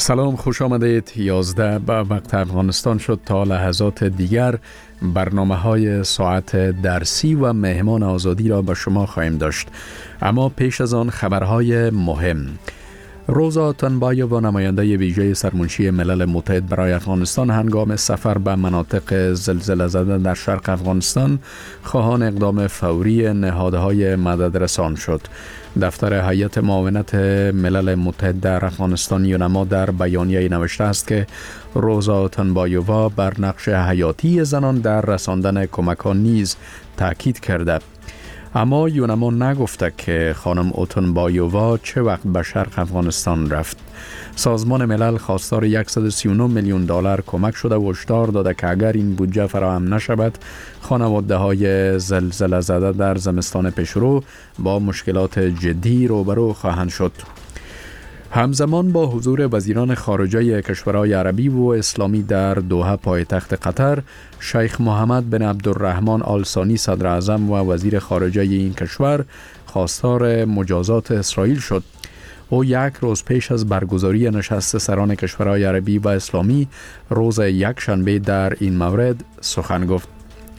سلام، خوش آمدید. 11 به وقت افغانستان شد. تا لحظات دیگر برنامه های ساعت درسی و مهمان آزادی را به شما خواهیم داشت، اما پیش از آن خبرهای مهم. روزا تنبایووا نماینده ویژه سرمنشی ملل متحد برای افغانستان هنگام سفر به مناطق زلزله زده در شرق افغانستان خواهان اقدام فوری نهادهای مددرسان شد. دفتر هیئت معاونت ملل متحد در افغانستان یونما در بیانیه نوشته است که روزا تنبایووا بر نقش حیاتی زنان در رساندن کمک‌ها نیز تاکید کرده. اما یونما نگفته که خانم اوتنبایووا چه وقت به شرق افغانستان رفت. سازمان ملل خواستار 139 میلیون دلار کمک شده و هشدار داده که اگر این بودجه فراهم نشود، خانواده های زلزله زده در زمستان پیشرو با مشکلات جدی روبرو خواهند شد. همزمان با حضور وزیران خارجه کشورهای عربی و اسلامی در دوحه پایتخت قطر، شیخ محمد بن عبدالرحمن آل ثانی صدر اعظم و وزیر خارجه این کشور خواستار مجازات اسرائیل شد. او یک روز پیش از برگزاری نشست سران کشورهای عربی و اسلامی روز یکشنبه در این مورد سخن گفت.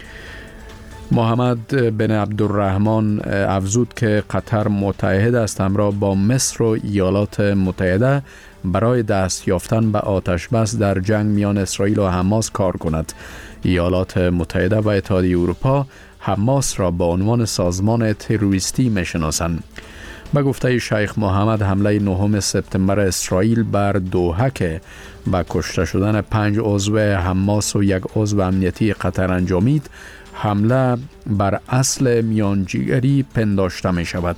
محمد بن عبدالرحمن افزود که قطر متعهد است همراه با مصر و ایالات متحده برای دست یافتن به آتش بس در جنگ میان اسرائیل و حماس کار کند. ایالات متحده و اتحادیه اروپا حماس را به عنوان سازمان تروریستی میشناسند. به گفته شیخ محمد، حمله 9 سپتامبر اسرائیل بر دوحه که با کشته شدن 5 عضو حماس و 1 عضو امنیتی قطر انجامید، حمله بر اصل میانجیگری پنداشته می شود.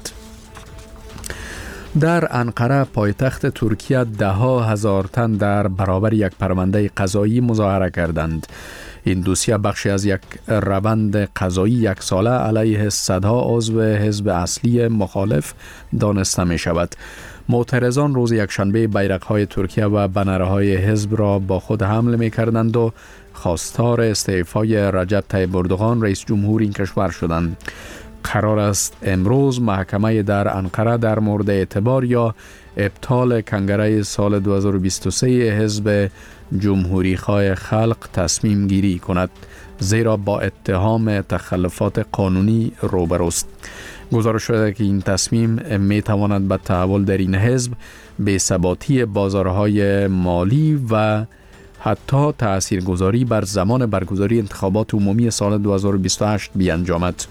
در انقره پایتخت ترکیه 10,000 تن در برابر یک پرونده قضایی مظاهره کردند. این دوسیه بخشی از یک روند قضایی 1 ساله علیه صدها عضو حزب اصلی مخالف دانسته می شود. معترضان روز یکشنبه بیرق‌های ترکیه و بنرهای حزب را با خود حمل می کردند و خواستار استعفای رجب طیب اردوغان رئیس جمهور این کشور شدند. قرار است امروز محکمه در انقره در مورد اعتبار یا ابطال کنگره سال 2023 حزب جمهوری خواه خلق تصمیم گیری کند، زیرا با اتهام تخلفات قانونی روبروست. گزارش شده که این تصمیم می تواند به تحول در این حزب، بی‌ثباتی بازارهای مالی و حتی تاثیرگذاری بر زمان برگزاری انتخابات عمومی سال 2028 بیانجامد.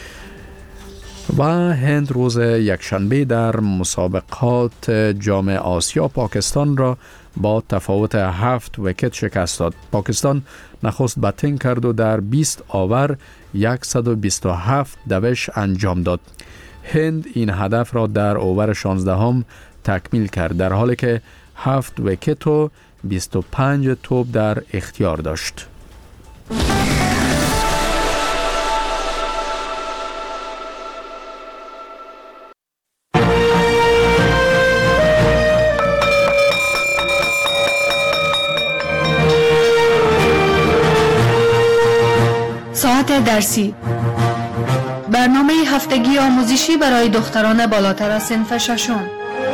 و هند روز یکشنبه در مسابقات جام آسیا پاکستان را با تفاوت 7 ویکت شکست داد. پاکستان نخست بتینگ کرد و در 20 آور 127 دوش انجام داد. هند این هدف را در اوور 16 تکمیل کرد، در حالی که 7 ویکت و 25 توپ در اختیار داشت. ساعت درسی، برنامه هفتگی آموزشی برای دختران بالاتر از صنف ششم.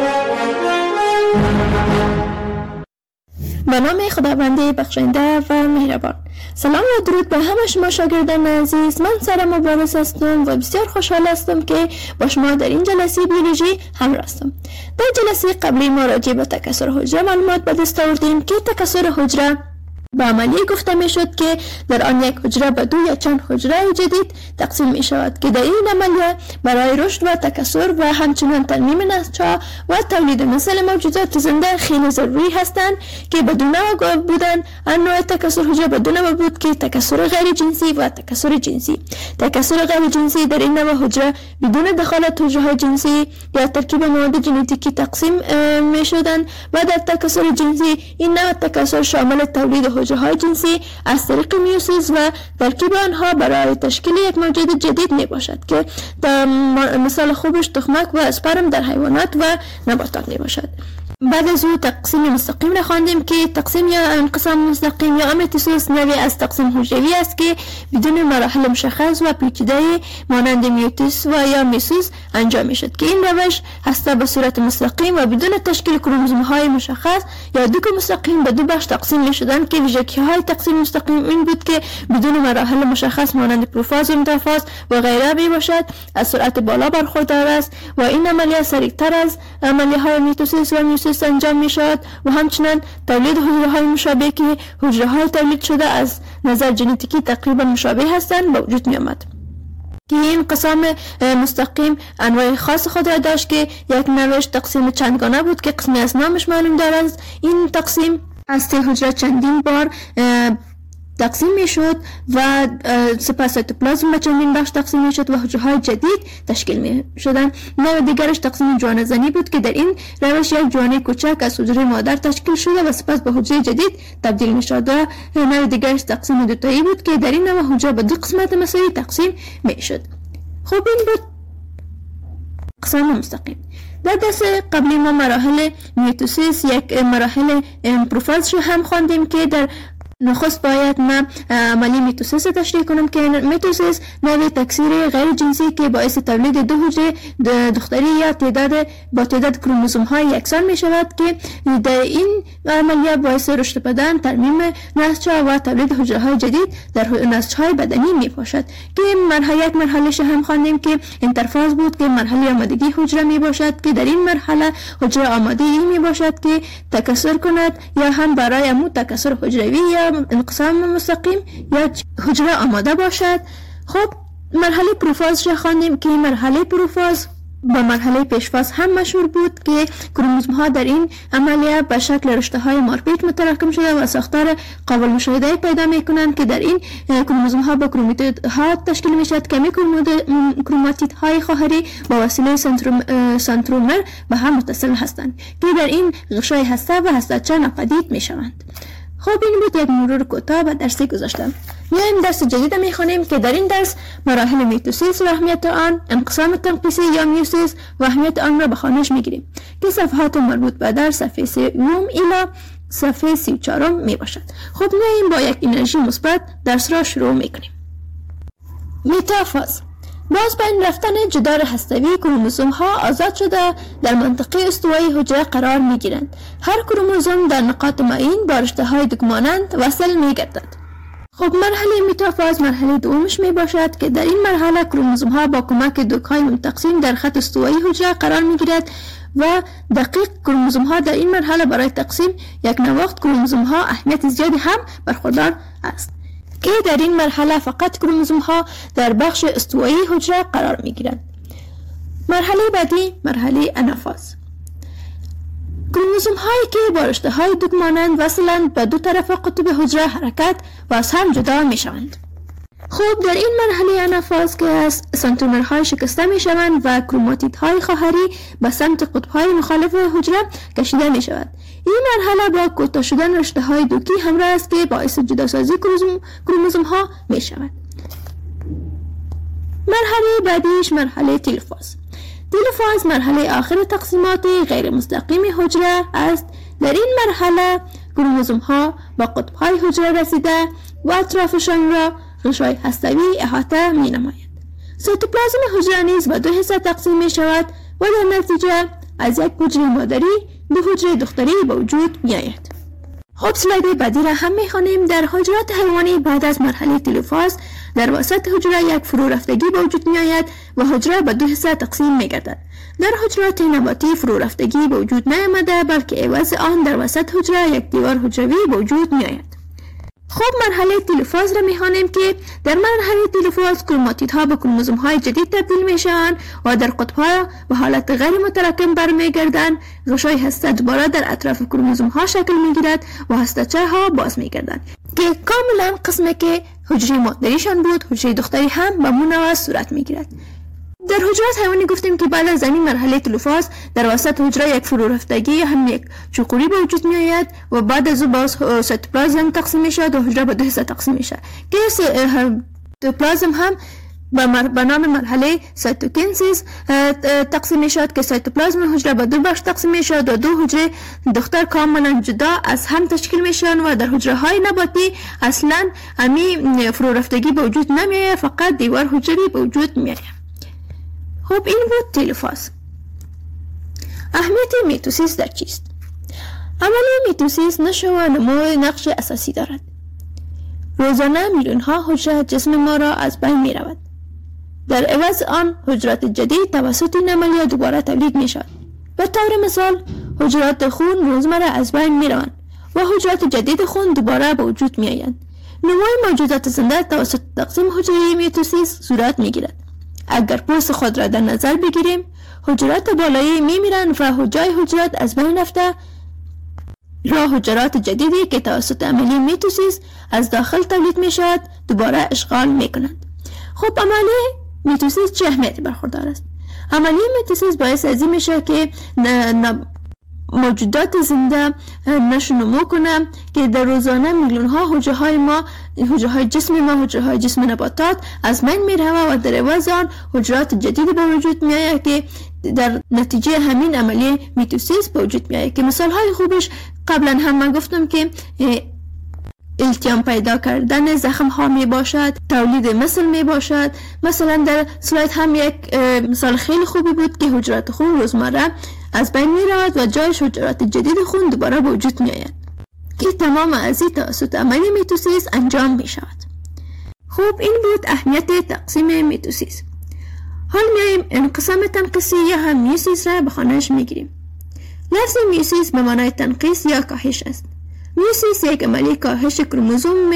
به نام خداوند بخشنده و مهربان. سلام و درود به همه شما شاگردان عزیز. من سارا مبارز هستم و بسیار خوشحال هستم که با شما در این جلسه بیولوژی همراه هستم. در جلسه قبلی ما راجع به تکثر حجره معلومات به دست آوردیم که تکثر حجره به عملیه گفته می شد که در آن یک حجره به 2 یا چند حجره جدید تقسیم می شود که در این عملیه برای رشد و تکثر و همچنین ترمیم نسل‌ها و تولید نسل موجودات زنده خیلی ضروری هستند که بدون بودن انواع تکثر حجره بدون بود که تکثر غیر جنسی و تکثر جنسی. تکثر غیر جنسی در این نوع حجره بدون دخالت حجره جنسی یا ترکیب مواد ژنتیکی تقسیم می شدند و در تکثر جنسی این نوع تکثر شامل تولید حجره جنسی از طریق میوسیس و ترکیب آنها برای تشکیل یک موجود جدید می باشد که مثال خوبش تخمک و اسپرم در حیوانات و نباتات می باشد. بعد از او تقسیم مستقیم را خواندیم که تقسیم یا انقسام مستقیم یا میتوسیس نوعی از تقسیم حجروی است که بدون مراحل مشخص و پیچیده مانند میوتیس و یا میسوس انجام میشد که این روش هسته به صورت مستقیم و بدون تشکیل کروموزوم های مشخص یا دو مستقیم به دو بخش تقسیم میشدند که ویژگی های تقسیم مستقیم این بود که بدون مراحل مشخص مانند پروفاز و متافاز و غیره می باشد، از سرعت بالا برخوردار است و این عملیات سریعتر از عملیات های میتوسیس و میوسیس انجام می شود و همچنین تولید حجره های مشابه که حجره های تولید شده از نظر ژنتیکی تقریبا مشابه هستند به وجود می آمد. که این انقسام مستقیم انواع خاص خود را داشت که یک نوعش تقسیم چندگانه بود که قسمی از نامش معلوم دارد. این تقسیم از حجره چندین بار تقسیم می شد و سپس سایتوپلازم به چندین بخش تقسیم می شد و حجره های جدید تشکیل می شدند. نوع دیگرش تقسیم جوانه زنی بود که در این روش یک جوانه کوچک از حجره مادر تشکیل شده و سپس به حجره جدید تبدیل می شد. و نوع دیگرش تقسیم دوتایی بود که در این نوع حجره به دو قسمت مساوی تقسیم می شد. خب این بود اقسام مستقیم. در دست قبلی ما مراحل میتوسیس یک مراحل پروفاز رو هم خواندیم که در نخست باید من عملی میتوسیس تشریح کنم که میتوسیس نوع تکثیر غیر جنسی که باعث تولید دو حجره دختری یا با تعداد کروموزوم های یکسان می شود که در این عملیات باعث رشد بدن، ترمیم نسج‌ها و تولید حجره های جدید در نسج‌های بدنی می باشد که مرحله هم خواندیم که انترفاز بود که مرحله آمادگی حجره می باشد که در این مرحله حجره آماده می باشد که تکثر کند یا هم برای امو تکثر حجروی یا انقسام مستقیم یا حجره آماده باشد. خب مرحله پروفاز را خواندیم که مرحله پروفاز با مرحله پیشفاز هم مشهور بود که کروموزوم ها در این عملیه به شکل رشته های مارپیچ متراکم شده و ساختار قابل مشاهده پیدا می کنند که در این کروموزوم ها با کروماتید ها تشکیل می شود که کروماتید های خواهری با وسیله سنترومر به هم متصل هستند که در این غشای هسته و هسته‌چه ناپدید می شوند. خب این بود یک مرور کوتاه به درسی گذاشتم. میایم درس جدید میخوانیم که در این درس مراحل میتوسیس و اهمیت آن، انقسام تنقیصی یا میوسیس و اهمیت آن را به خوانش میگیریم که صفحات مربوط به در صفحه 3 الی صفحه 34 می باشد. خب میایم با یک انرژی مثبت درس را شروع میکنیم. میتافاز باز بین رفتن جدار هسته‌ای کروموزوم ها آزاد شده در منطقه استوایی حجره قرار می گیرند. هر کروموزوم در نقاط معین با رشته های دکمانند وصل می گردد. خب مرحله میتافاز مرحله دومش می باشد که در این مرحله کروموزوم ها با کمک دوک های منتقسیم در خط استوایی حجره قرار می گیرد و دقیق کروموزوم ها در این مرحله برای تقسیم یک نواخت کروموزوم ها اهمیت زیادی هم برخوردار است که در این مرحله فقط کروموزوم ها در بخش استوایی حجره قرار می گیرند. مرحله بعدی مرحله انافاز. کروموزوم هایی که با رشته های دوک مانند وصلند به دو طرف قطب حجره حرکت و از هم جدا می شوند. خب در این مرحله انافاز که از سنترومرهای شکسته می شوند و کروماتیدهای خواهری به سمت قطبهای مخالف حجره کشیده می شود. این مرحله با کوتاه شدن رشته های دوکی همراه است که باعث جداسازی کروموزوم ها می شود. مرحله بعدیش مرحله تلوفاز. تلوفاز مرحله آخر تقسیمات غیر مستقیم حجره است. در این مرحله کروموزوم ها با قطبهای حجره رسیده و اطرافشان را غشای هسته‌ای احاطه می نماید. سایتوپلازم حجره نیز به دو حصه تقسیم می شود و در نتیجه از یک حجره مادری دو حجره دختری به وجود می آید. خب سلاید بعدی را هم می خوانیم. در حجرات حیوانی بعد از مرحله تلوفاز در وسط حجره یک فرو رفتگی به وجود می آید و حجره به دو حصه تقسیم می گردد. در حجرات نباتی فرو رفتگی به وجود نیامده بلکه عوض آن در وسط حجره یک دیوار حجروی به وجود می آید. خب مرحله تلوفاز را می‌خوانیم که در مرحله تلوفاز کروماتیدها به کروموزوم‌های جدید تبدیل میشوند و در قطب‌ها به حالت غیر متراکم برمیگردند. غشای هسته دوباره در اطراف کروموزوم‌ها شکل میگیرد و هسته‌چه‌ها باز میگردند که کاملا قسمی که حجره مادریشان بود حجره دختری هم به همون صورت میگیرد. در حجرات حیوانی گفتیم که بعد از این مرحله تلوفاز در وسط حجره یک فرو رفتگی هم یک چوقوری به وجود می آید و بعد از او باز سایتوپلازم تقسیم می شود و حجره به دو حصه تقسیم می شود که سایتوپلازم هم به نام مرحله سایتوکینسیس تقسیم می شود که سایتوپلازم حجره به دو بخش تقسیم می شود و دو حجره دختر کاملا جدا از هم تشکیل می شوند و در حجره های نباتی اصلا همی فرو رفتگی به وجود نمی آید، فقط دیوار حجروی به وجود می آید. خب این بود تلوفاز. اهمیت میتوسیس در چیست؟ عملی میتوسیس نشو و نمو نقش اساسی دارد. روزانه میلیون ها حجره جسم ما را از بین می رود. در عوض آن حجرات جدید توسط این عملیه دوباره تولید می شود. به طور مثال حجرات خون روزمره از بین می روند و حجرات جدید خون دوباره به وجود می آیند. نمو موجودات زنده توسط تقسیم حجره میتوسیس صورت می گیرد. اگر پوست خود را در نظر بگیریم، حجرات بالایی می میرند و جای حجرات از بین رفته را حجرات جدیدی که توسط عملیه میتوسیس از داخل تولید می شود دوباره اشغال می کنند. خب عملیه میتوسیس چه اهمیتی برخوردار است؟ عملیه میتوسیس باعث از این میشه که موجودات زنده نشو نمو کنه که در روزانه میلیون ها حجره های ما، حجره های جسم ما، حجره های جسم نباتات از بین میره و در عوض آن حجرات جدید به وجود میآید که در نتیجه همین عملیه میتوسیس به وجود میآید. که مثال های خوبش قبلا هم من گفتم که التیام پیدا کردن زخم ها می باشد، تولید مثل می باشد. مثلا در سلاید هم یک مثال خیلی خوبی بود که حجرات خون روزمره از بین می رود و جایش حجرات جدید خون دوباره به وجود می آید که تمام از این توسط عملیه میتوسیس انجام می شود. خب این بود اهمیت تقسیم میتوسیس. حال میاییم انقسام تنقیسی یا هم میوسیس را به خانهش می گیریم. لفظ میوسیس به معنای تنقیس یا کاهش است. میوسیس یک عملیه کاهش کروموزوم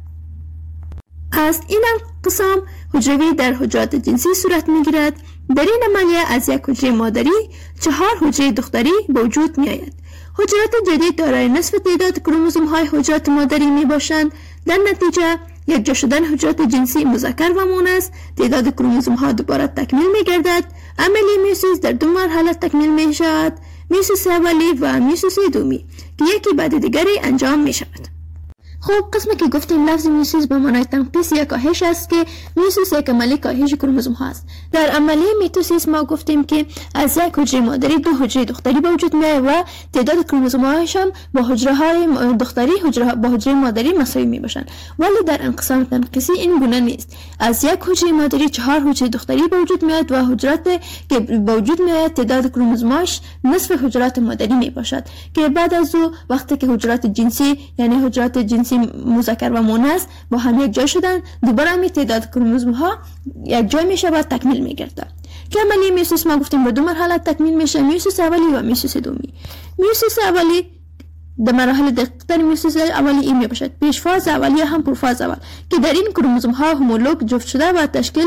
است. این انقسام حجروی در حجرات جنسی صورت میگیرد. در این عملیه از یک حجره مادری 4 حجره دختری به وجود می آید. حجرات جدید دارای نصف تعداد کروموزوم های حجرات مادری می باشند. در نتیجه یک جا شدن حجرات جنسی مذکر و مؤنث، تعداد کروموزوم ها دوباره تکمیل می گردد. عملیه میوسیس در 2 مرحله تکمیل می شود: میوسیس اولی و میوسیس دومی که یکی بعد دیگری انجام می شود. خب قسمی که گفتیم لفظ میوسیس به معنای تنقیس یا کاهش است که میوسیس یک عملیه کاهش کروموزوم ها است. در عملیه میتوسیس ما گفتیم که از یک حجره مادری 2 حجره دختری به وجود میآید و تعداد کروموزوم هایش هم با حجره های دختری با حجره مادری مساوی می باشند. ولی در انقسام تنقیسی این گونه نیست. از یک حجره مادری 4 حجره دختری به وجود میآید و حجرات که به وجود میآید تعداد کروموزوماش نصف حجرات مادری می باشد که بعد از او وقتی که حجرات جنسی یعنی حجرات جنسی مذکر و مؤنث با هم یک جای شدن، دوباره می تعداد کروموزوم ها یک جای می شود تکمیل می گردد. که عملیه میوسیس ما گفتیم به 2 مرحله تکمیل میشه: میوسیس اولی و میوسیس دومی. میوسیس اولی در مراحل دقیق‌تر میوسیس اولی این می باشد: پیش فاز اولیه هم پروفاز اول که در این کروموزوم ها هومولوگ جفت شده و تشکیل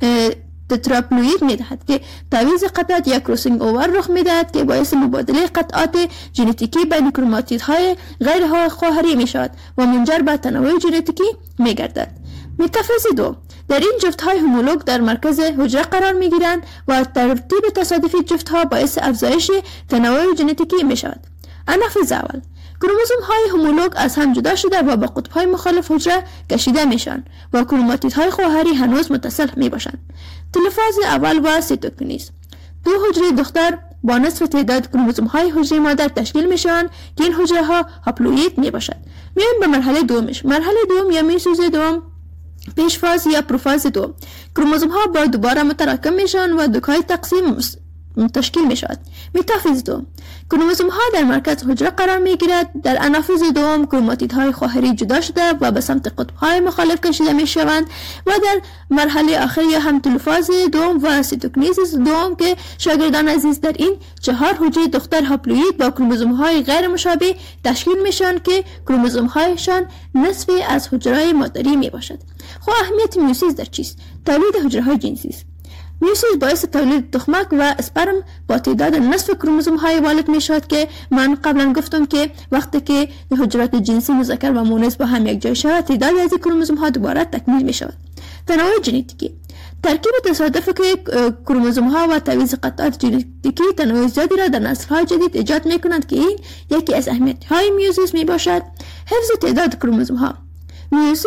تتراپلوید می دهد که تعویض قطعات یا کروسینگ اوور رخ می دهد که باعث مبادله قطعات ژنتیکی بین کروماتیدهای غیر خواهری می شود و منجر به تنوع ژنتیکی می گردد. متافیز 2: در این جفت های هومولوگ در مرکز حجره قرار می گیرند و ترتیب تصادفی جفت ها باعث افزایش تنوع ژنتیکی می شود. انافیز اول: کروموزوم های هومولوگ از هم جدا شده و با قطب های مخالف حجره کشیده میشن و کروماتیدهای خواهری هنوز متصل می باشند. تلفاز اول و سیتوکینیز: 2 حجره دختر با نصف تعداد کروموزوم های حجره مادر تشکیل میشن که این حجره ها هاپلوئید می باشد. میایم به مرحله دومش. مرحله دوم یا میوسیس دوم، پیش فاز یا پروفاز 2: کروموزوم ها با دوباره متراکم میشن و دوکای تقسیم تشکیل می شود. متافیز 2: کروموزوم ها در مرکز حجره قرار می گیرد. در انافیز دوم کروماتیدهای خواهری جدا شده و به سمت قطب های مخالف کشیده می شوند و در مرحله آخر یا هم تلفاز دوم و سیتوکینیز دوم که شاگردان عزیز در این 4 حجره دختر هاپلوئید با کروموزوم های غیر مشابه تشکیل میشن که کروموزوم هایشان نصفی از حجره مادری می باشد. خب اهمیت میوسیس در چیست؟ تولید حجره های جنسی است. میوسیس باعث تولید تخمک و اسپرم با تعداد نصف کروموزوم های والد می شود که من قبلا گفتم که وقتی که حجرات جنسی مذکر و مؤنث با هم یک جای شود تعداد از کروموزوم ها دوباره تکمیل می شود. تنوع ژنتیکی: ترکیب تصادفی که کروموزوم ها و تعویض قطعات ژنتیکی تنوع زیادی را در نسل های جدید ایجاد می کنند که این یکی از اهمیت های میوسیس می باشد. حفظ تعداد کروموزوم ها: میوسیس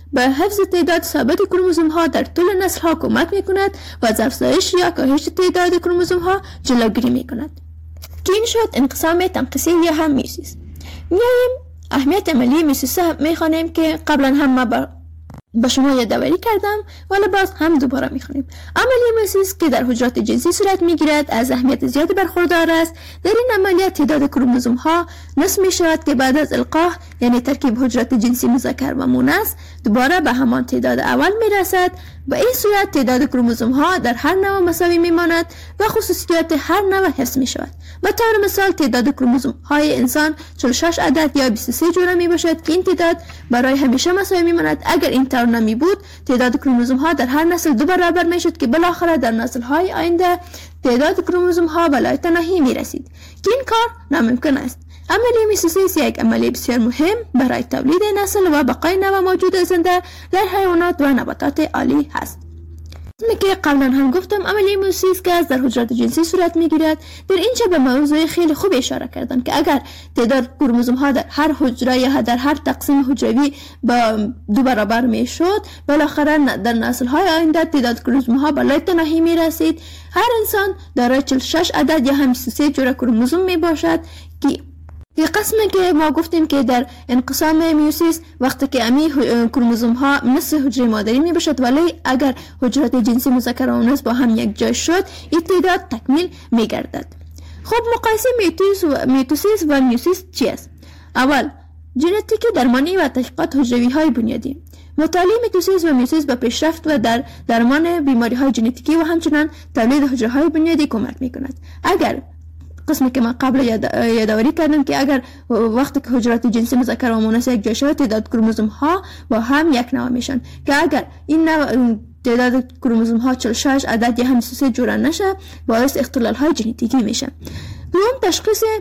به حفظ تعداد ثابت کروموزوم ها در طول نسل ها کمک می کند و از افزایش یا کاهش تعداد کروموزوم ها جلوگیری می کند. که این شد انقسام تنقیصی یا هم میوسیس. میاییم اهمیت عملی میوسیس می خوانیم که قبلا هم ما با شما یادآوری کردم، ولی باز هم دوباره میخونیم. عملیه میوسیس که در حجرات جنسی صورت میگیرد از اهمیت زیادی برخوردار است. در این عملیات تعداد کروموزوم ها نصف می شود که بعد از القاح یعنی ترکیب حجرات جنسی مذکر و مؤنث دوباره به همان تعداد اول میرسد. به این صورت تعداد کروموزوم ها در هر نوع مساوی میماند و خصوصیات هر نوع حفظ می شود. به طور مثال تعداد کروموزوم های انسان 46 عدد یا 23 جوره می باشد که این تعداد برای همیشه مساوی میماند. اگر این طور نمی بود تعداد کروموزوم ها در هر نسل دو برابر می شد که بالاخره در نسل های آینده تعداد کروموزوم ها به لایتناهی می رسید که این کار ناممکن است. عملیه میوسیس یک عملیه بسیار مهم برای تولید نسل و بقای نوع موجود زنده در حیوانات و نباتات عالی هست. مثل که قبلا هم گفتم عملیه میوسیس که در حجرات جنسی صورت میگیرد. در اینجا به موضوع خیلی خوب اشاره کردن که اگر تعداد کروموزوم ها در هر حجره یا در هر تقسیم حجروی با دو برابر میشد، بالاخره در نسل های آینده تعداد کروموزوم ها به لایتناهی میرسید. هر انسان دارای 46 عدد یا هم 23 جوره کروموزوم می باشد که یه قسمی که ما گفتیم که در انقسام میوسیس وقتی که امی کروموزوم ها نصف حجره مادری می باشد، ولی اگر حجرات جنسی مذکر و مؤنث با هم یک جای شد این تعداد تکمیل می گردد. خب مقایسه میتوسیس و میوسیس چی است؟ اول ژنتیک درمانی و تحقیقات حجروی های بنیادی. مطالعه میتوسیس و میوسیس به پیشرفت و در درمان بیماری های ژنتیکی و همچنان تولید حجره های بنیادی کمک می کند. اگر قسمی که من قبل یادآوری کردم که اگر وقتی که حجرات جنسی مذکر و مؤنث یک جای شود تعداد کروموزوم ها با هم یک نوع میشن، که اگر این نوع تعداد کروموزوم ها 46 عدد یا هم 23 جوره نشه باعث اختلال های ژنتیکی میشه. دوم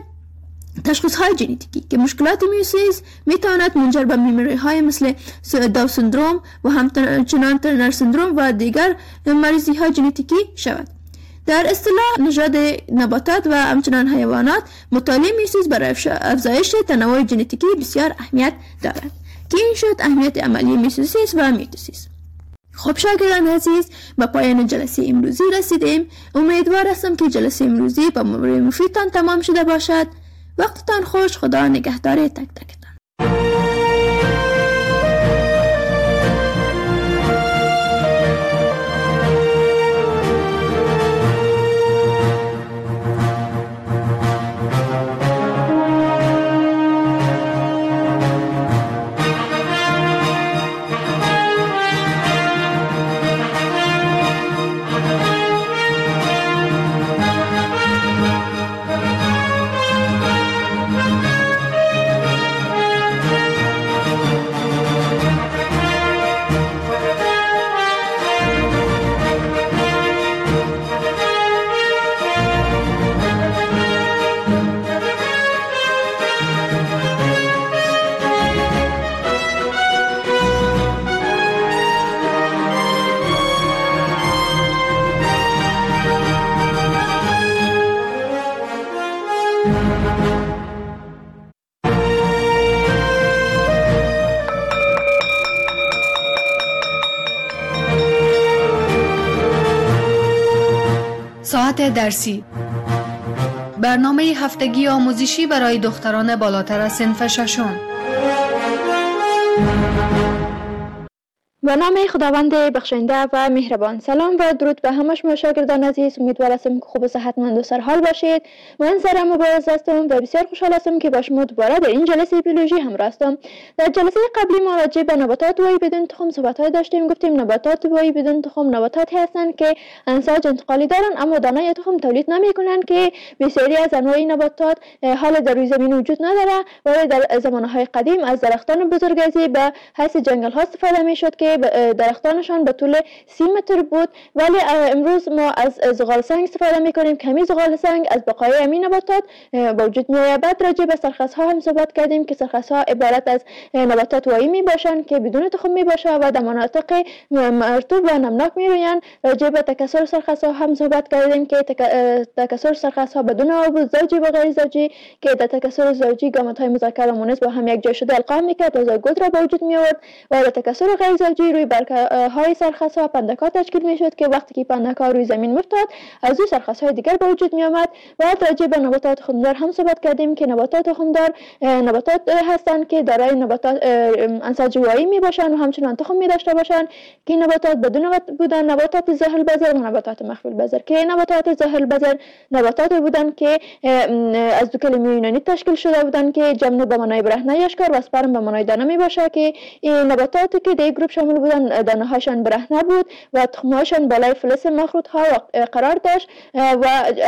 تشخیص های ژنتیکی که مشکلات میوسیس میتواند منجر به بیماری های مثل داون سندروم و همچنان ترنر سندروم و دیگر مریضی های ژنتیکی شود. در اصطلاح نژاد نباتات و همچنان حیوانات مطالعه میوسیس برای افزایش تنوع ژنتیکی بسیار اهمیت دارد که این شد اهمیت عملی میوسیس و میتوسیس. خب شاگردان عزیز، به پایان جلسه امروزی رسیدیم. امیدوار هستم که جلسه امروزی با مفیدتان تمام شده باشد. وقتتان خوش. خدا نگهدار تک تکتان. ساعت درسی، برنامه هفتگی آموزشی برای دختران بالاتر از صنف ششم. به نام خداوند بخشنده و مهربان. سلام و درود به همه شما شاگردان عزیز. امیدوار هستم که خوب و صحتمند و سرحال باشید. من سارا مبارز هستم و بسیار خوشحال هستم که با شما دوباره در این جلسه بیولوژی همراه هستم. در جلسه قبلی ما راجع به نباتات وایی بدون تخم صحبت‌های داشتیم. گفتیم نباتات وایی بدون تخم نباتاتی هستند که انساج انتقالی دارند اما دانه تخم تولید نمی‌کنند، که بسیاری از انواع نباتات حال در روی زمین وجود نداره، ولی در زمانهای قدیم از درختان بزرگسالی به حیث جنگل ها استفاده می‌شد که درختانشان به طول 30 متر بود، ولی امروز ما از زغال سنگ استفاده میکنیم. کمی زغال سنگ از بقای همین نباتات به وجود میآید. بعد راجع به سرخس ها هم صحبت کردیم که سرخس ها عبارت از نباتات وایی می باشند که بدون تخم می باشند و در مناطق مرطوب و نمناک می رویند. راجع به تکثر سرخس ها هم صحبت کردیم که تکثر سرخس ها بدون آب زوجی و غیر زوجی که در تکثر زوجی گامت های مذکر و مؤنث با هم یک جای شده القا میکرد و زایگوت را به وجود می آورد و در تکثر غیر زوجی روی برگه های سرخس ها پندک ها تشکیل می شد که وقتی که پندک ها روی زمین میفتاد از او سرخس های دیگر به وجود می آمد. و راجع به نباتات تخمدار هم صحبت کردیم که نباتات تخمدار نباتات هستند که دارای نباتات انسجوایی می باشند و همچنان تخم می داشته باشند که نباتات بدون بودن نباتات ظاهر البذر و نباتات مخفی البذر که نباتات ظاهر البذر نباتات بودند که از دو کلمه یونانی تشکیل شده بودند که جمنو به معنای برهنه اشکار و اسپرم به معنای دانه می باشه که این نباتاتی که در گروه شامل بودند دانه هاشان برهنه بود و تخم هاشان بالای فلز مخروط ها قرار داشت و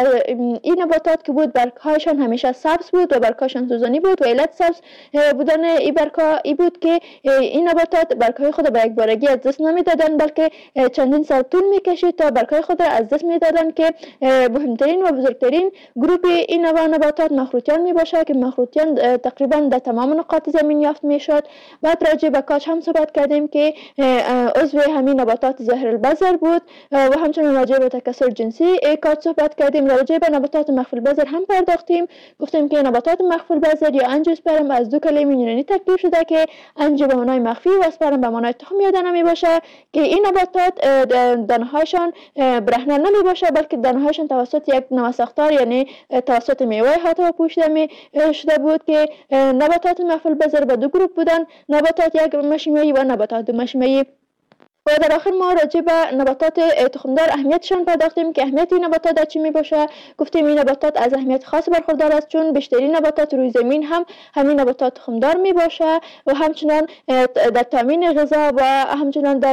این نباتات که بود برگ هاشان همیشه سبز بود و برگ هاشان سوزانی بود و علت سبز بودن این برگ ها ای بود که این نباتات برگ های خود به یک بارگی از دست نمی دادن بلکه چندین سال طول می کشید تا برگ های خود را از دست می دادن که مهمترین و بزرگترین گروه این نوع نباتات مخروطیان می باشه که مخروطیان تقریبا در تمام نقاط زمین یافت می شد. بعد راجع به کاج هم صحبت کردیم که عضو همین نباتات ظاهر البذر بود و همچنین راجع به تکثر جنسی کاج صحبت کردیم. راجع به نباتات مخفی البذر هم پرداختیم، گفتیم که نباتات مخفی البذر یا انژیوسپرم از دو کلمه یونانی ترکیب شده که انژیو به معنای مخفی و اسپرم به معنای تخم یا دانه می باشه که این نباتات دانه هاشان برهنه نمی باشه بلکه دانه هاشان توسط یک نوع ساختار یعنی توسط میوه حتی پوشیده می شده بود که نباتات مخفی البذر به دو گروه بودن، نباتات یک مشیمه‌ای و نباتات دو مشیمه‌ای. و در آخر ما راجع به نباتات تخمدار اهمیتشان پرداختیم که اهمیت این نباتات در چی می باشه. گفتیم این نباتات از اهمیت خاص برخوردار است چون بیشترین نباتات روی زمین هم همین نباتات تخمدار می باشه و همچنان در تامین غذا و همچنان در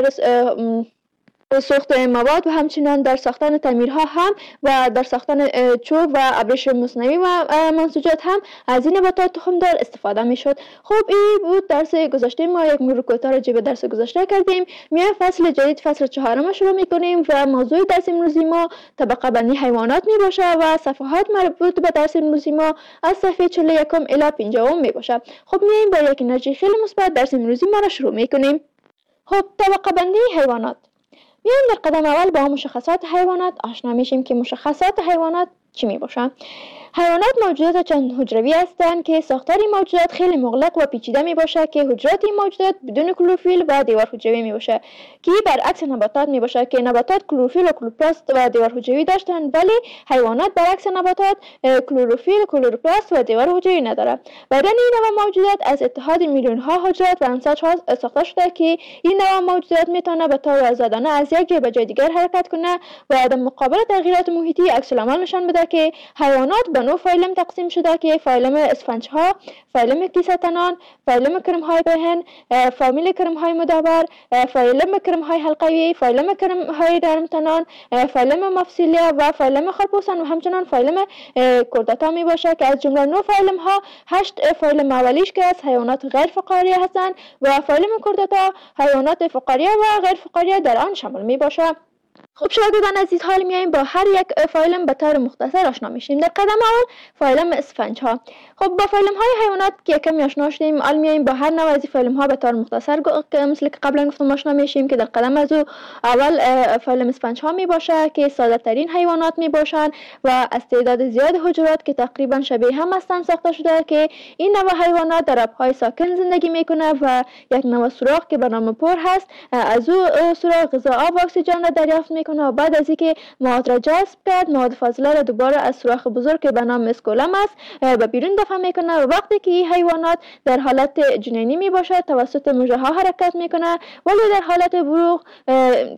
ساخت مواد و همچنان در ساختن تعمیرها هم و در ساختن چوب و ابریش مصنوعی و منسوجات هم از این نباتات تخمدار استفاده می شد. خب این بود درس گذشته ما. یک مرور کوتاه راجع به درس گذشته کردیم. میایم فصل جدید، فصل 4 شروع می کنیم و موضوع درس امروزی ما طبقه بندی حیوانات می باشه و صفحات مربوط به درس امروزی ما از صفحه 41 الی 50 می باشه. خب میایم با یک انرژی خیلی مثبت درس امروزی ما را شروع می کنیم. خب طبقه بندی حیوانات. میایم در قدم اول با مشخصات حیوانات آشنا میشیم که مشخصات حیوانات چی می باشن. حیوانات موجودات چند حجروی هستند که ساختار این موجودات خیلی مغلق و پیچیده می باشه که حجرات این موجودات بدون کلروفیل و دیوار حجروی می باشه که برعکس نباتات می باشه که نباتات کلروفیل و کلوروپلاست و دیوار حجروی داشتند ولی حیوانات برعکس نباتات کلروفیل، کلوروپلاست و دیوار حجروی نداره. بدن این نوع موجودات از اتحاد میلیون ها حجرات و انساج ها ساخته شده که این نوع موجودات میتونه به طور آزادانه از یک جای به جای دیگر حرکت کنه و در مقابل تغییرات محیطی عکس العمل نشان بده که حیوانات به فایلم تقسیم شده که فایلم اسفنج ها، فایلم کیسه تنان، فایلم کرم های پهن، فامیل کرم های مدور، فایلم کرم های حلقوی، فایلم کرم های نرم تنان، فایلم مفصلیه و فایلم خرپوسن و همچنان فایلم کردتا می باشه که از جمله 9 فایلم ها 8 فایلم اولیش که از حیوانات غیر فقاریه هستند و فایلم کردتا حیوانات فقاریه و غیر فقاریه در آن شامل می باشه. خب شاگردان عزیز، حال میایم با هر یک فایلم به طور مختصر آشنا میشیم. در قدم اول فایلم اسفنج ها. خب با فایلم های حیوانات که کمی آشنا شدیم، حال میایم با هر نوع از فایلم ها به طور مختصر مثل که قبلا گفتم آشنا میشیم که در قدم از اول فایلم اسفنج ها می باشه که ساده ترین حیوانات می باشند و از تعداد زیاد حجرات که تقریبا شبیه هم هستند ساخته شده که این نوع حیوانات در آبهای ساکن زندگی میکنه و یک نوع سوراخ که به نام پر هست از او سوراخ غذا، آب و اکسیژن را دریافت میکنه و بعد از اینکه مواد را جذب کرد مواد فاضله را دوباره از سوراخ بزرگ که به نام اسکولم است به بیرون دفع میکنه و وقتی که این حیوانات در حالت جنینی می باشد توسط مژه ها حرکت میکنه ولی در حالت بلوغ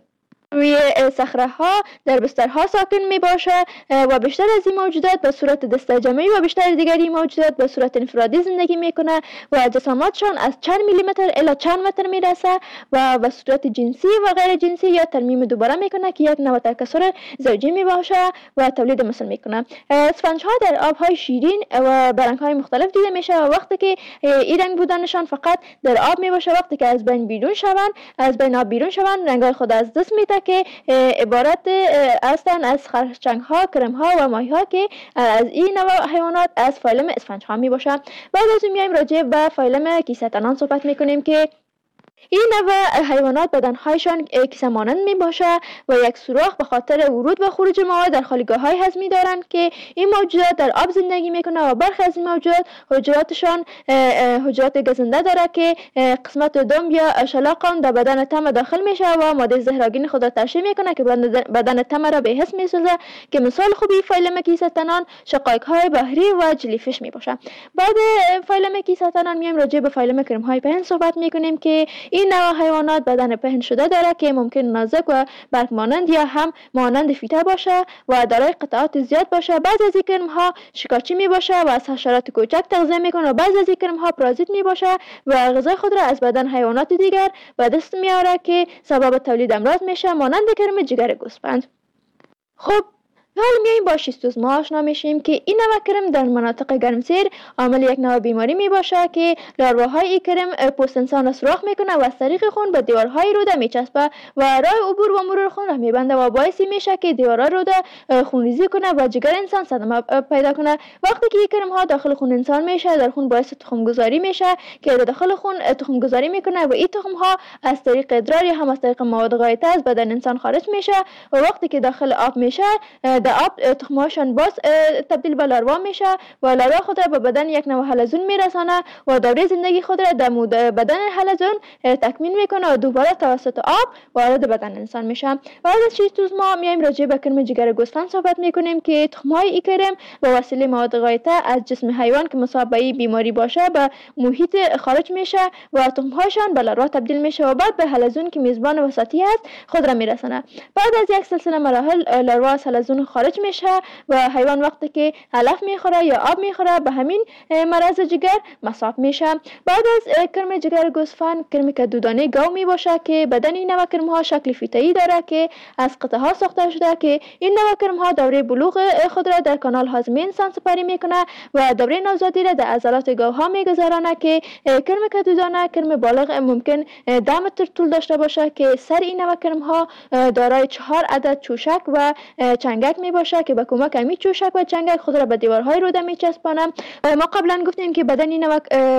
روی صخره‌ها در بسترها ساکن می باشه و بیشتر از این موجودات به صورت دسته‌جمعی و بیشتر دیگری موجودات به صورت انفرادی زندگی میکنه و جسامتشان از چند میلیمتر الی چند متر میرسه و به صورت جنسی و غیر جنسی یا ترمیم دوباره میکنه که یک نوع تکثر زوجی می باشه و تولید مثل میکنه. اسفنج ها در آبهای شیرین و به رنگ‌های مختلف دیده میشه و وقتی که این رنگ بودنشان فقط در آب می باشه، وقتی که از بین آب بیرون شوند رنگ‌های خود از دست میده که عبارت هستند از خرچنگ ها، کرم ها و ماهی ها که از این نوع حیوانات از فایلم اسفنج ها می باشند. بعد از این میایم راجع به فایلم کیسه تنان صحبت میکنیم که این نوع حیوانات بدنهایشان کیسه مانند می باشه و یک سوراخ به خاطر ورود و خروج مواد در خالیگاه های هضمی دارند که این موجودات در آب زندگی میکنه و برخی از این موجودات حجراتشان حجرات گزنده داره که قسمت دم یا شلاق در بدن تم داخل میشه و ماده زهرآگین خود را ترشح میکنه که بدن تم را به حس میسازه که مثال خوبی فایلم کیسه تنان شقایق های بحری و جلیفیش می باشه. بعد فایلم کیسه تنان میایم راجع به فایلم کرم های پهن صحبت میکنیم که این نوع حیوانات بدن پهن شده داره که ممکن نازک و برگ مانند یا هم مانند فیته باشه و دارای قطعات زیاد باشه. بعضی از این کرم ها شکارچی می باشه و از حشرات کوچک تغذیه میکنه و بعضی از این کرم ها پارازیت می باشه و غذای خود را از بدن حیوانات دیگر به دست میاره که سبب تولید امراض میشه مانند کرم جگر گوسفند. خب حالا میایم با شیستوزما آشنا میشیم که این نوع کرم در مناطق گرمسیر عامل یک نوع بیماری می باشه که لارواهای این کرم پوست انسان را سوراخ میکنه و از طریق خون به دیوارهای روده میچسبه و راه عبور و مرور خون را میبنده و باعث میشه که دیوارهای روده خونریزی کنه و جگر انسان صدمه پیدا کنه. وقتی که این کرم ها داخل خون انسان میشه در خون باعث تخم گذاری میشه که داخل خون تخم گذاری میکنه و این تخم ها از طریق ادرار یا هم از طریق مواد غایطه از بدن انسان خارج میشه و وقتی که داخل آب میشه آب تخمهاشان باز تبدیل به لاروا میشه و لاروا خود را به بدن یک نوع حلزون میرسانه و دوره زندگی خود را در بدن حلزون تکمیل میکنه و دوباره توسط آب وارد بدن انسان میشه. بعد از شیستوزما میایم راجع به کرم جگر گوسفند صحبت میکنیم که تخمهای این کرم به وسیله مواد غایطه از جسم حیوان که مصاب به بیماری باشه به محیط خارج میشه و تخمهاشان به لاروا تبدیل میشه و بعد به حلزون که میزبان وسطی است خود را میرسانه. بعد از یک سلسله مراحل لاروا از حلزون خارج میشه و حیوان وقتی که علف میخوره یا آب میخوره به همین مرض جگر مصاب میشه. بعد از کرم جگر گوسفند کرمی که دودانه گاو می باشه که بدن این نوع کرم ها شکل فیته‌ای داره که از قطعه ها ساخته شده که این نوع کرم ها دوره بلوغ خود را در کانال هاضمه انسان سپری میکنه و دوره نوزادی را در عضلات گاو ها میگذرانه که کرم که دودانه کرم بالغ ممکن 10 متر طول داشته باشه که سر این نوع کرم ها دارای 4 عدد چوشک و چنگک می باشه که به کمک همین چوشک و چنگک خود را به دیوارهای روده میچسبانه. ما قبلا گفتیم که بدن این نوع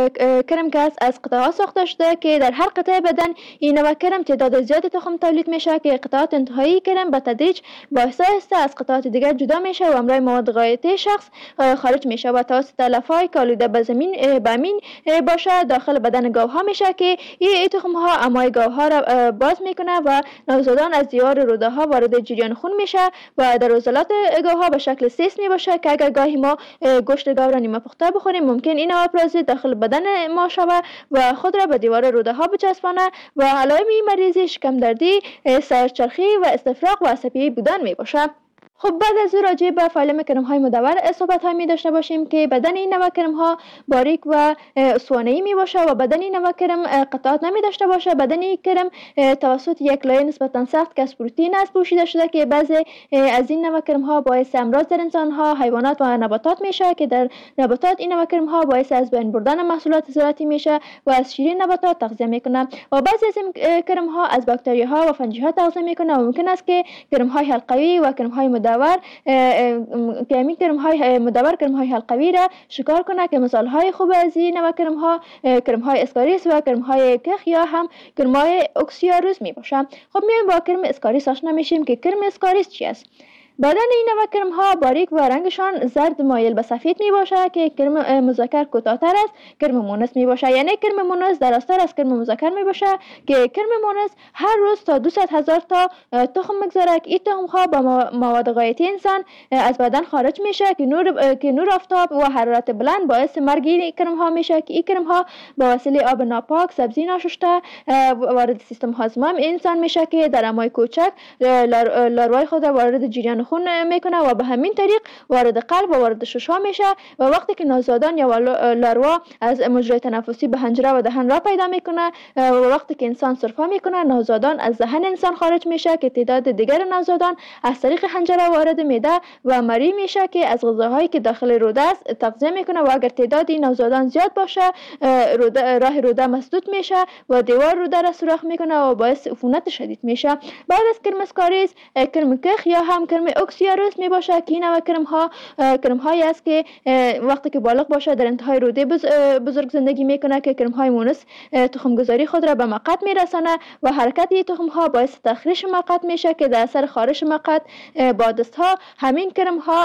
کرم که از قطعات ساخته شده که در هر قطعه بدن این نوع کرم تعداد زیادی تخم تولید میشه که قطعات انتهایی کرم به تدریج با آهسته از قطعات دیگر جدا میشه و همراه مواد غایطه شخص خارج میشه و توسط علف‌های که آلوده به زمین باشه داخل بدن گاوها میشه که این تخم ها امای گاوها را باز میکنه و نوزادان از دیوار روده ها وارد جریان خون میشه و در عضلات گاوها به شکل سیس می باشه که اگر گاهی ما گوشت گاو را نیمه پخته بخوریم ممکن این نوع پارازیت داخل بدن ما شود و خود را به دیوار روده ها بچسبانه و علائم این مریضی شکم دردی، سرچرخی و استفراغ و عصبی بودن می باشه. خب بعد از او راجع به فایلم کرم های مدور صحبت های می داشته باشیم که بدن این نوع کرم ها باریک و اسوانه‌ای می باشه و بدن این نوع کرم قطعات نمی داشته باشه. بدن این کرم توسط یک لایه نسبتا سخت که از پروتئین است پوشیده شده که بعضی از این نوع کرم ها باعث امراض در انسان ها، حیوانات و نباتات میشه که در نباتات این نوع کرم ها باعث از بین بردن محصولات زراعتی میشه و از شیرین نباتات تغذیه میکنه و بعضی از این کرم ها از باکتری ها و فنجی ها تغذیه میکنه و ممکن است که کرم های حلقوی و کرم های مدور که همین کرم های مدور کرم های حلقوی را شکار کنه که مثال های خوب از این نوع کرم های اسکاریس و کرم های کخ یا هم کرم های اکسیاروس می باشه. خب میایم با کرم اسکاریس آشنا میشیم که کرم اسکاریس چی است. بدن این نوع کرم ها باریک و رنگشان زرد مایل به سفید می باشد که کرم مذکر کوتاه‌تر است کرم مونس می باشد. یعنی کرم مونس درازتر از کرم مذکر می باشد که کرم مونس هر روز تا 200,000 تا تخم میگذارد. این تخم ها با مواد غایتی انسان از بدن خارج میشه که نور آفتاب و حرارت بلند باعث مرگ این کرم ها میشه که این کرم ها با وسیله آب ناپاک، سبزی ناشسته وارد سیستم هاضمه انسان میشه که در امای کوچک لاروای خود وارد جریان خون میکنه و به همین طریق وارد قلب و وارد ششم میشه و وقتی که نوزادان یا لاروا از مجرای تنفسی به حنجره و دهن را پیدا میکنه و وقتی که انسان سرفه میکنه نوزادان از دهن انسان خارج میشه که تعداد دیگر نوزادان از طریق حنجره وارد معده و مری میشه که از غذاهایی که داخل روده است تغذیه میکنه و اگر تعداد نوزادان زیاد باشه راه روده مسدود میشه و دیوار روده را سوراخ میکنه و باعث عفونت شدید میشه. بعد از کرم اسکاریس کرم کخ یا هم کرم اکسیاروس می باشه که این نوع کرم هایی است که وقتی که بالغ باشه در انتهای روده بزرگ زندگی میکنه که کرم های مونس تخم گذاری خود را به مقعد میرسانه و حرکت این تخم ها باعث تخریش مقعد میشه که در اثر خارش مقعد با دست ها همین کرم ها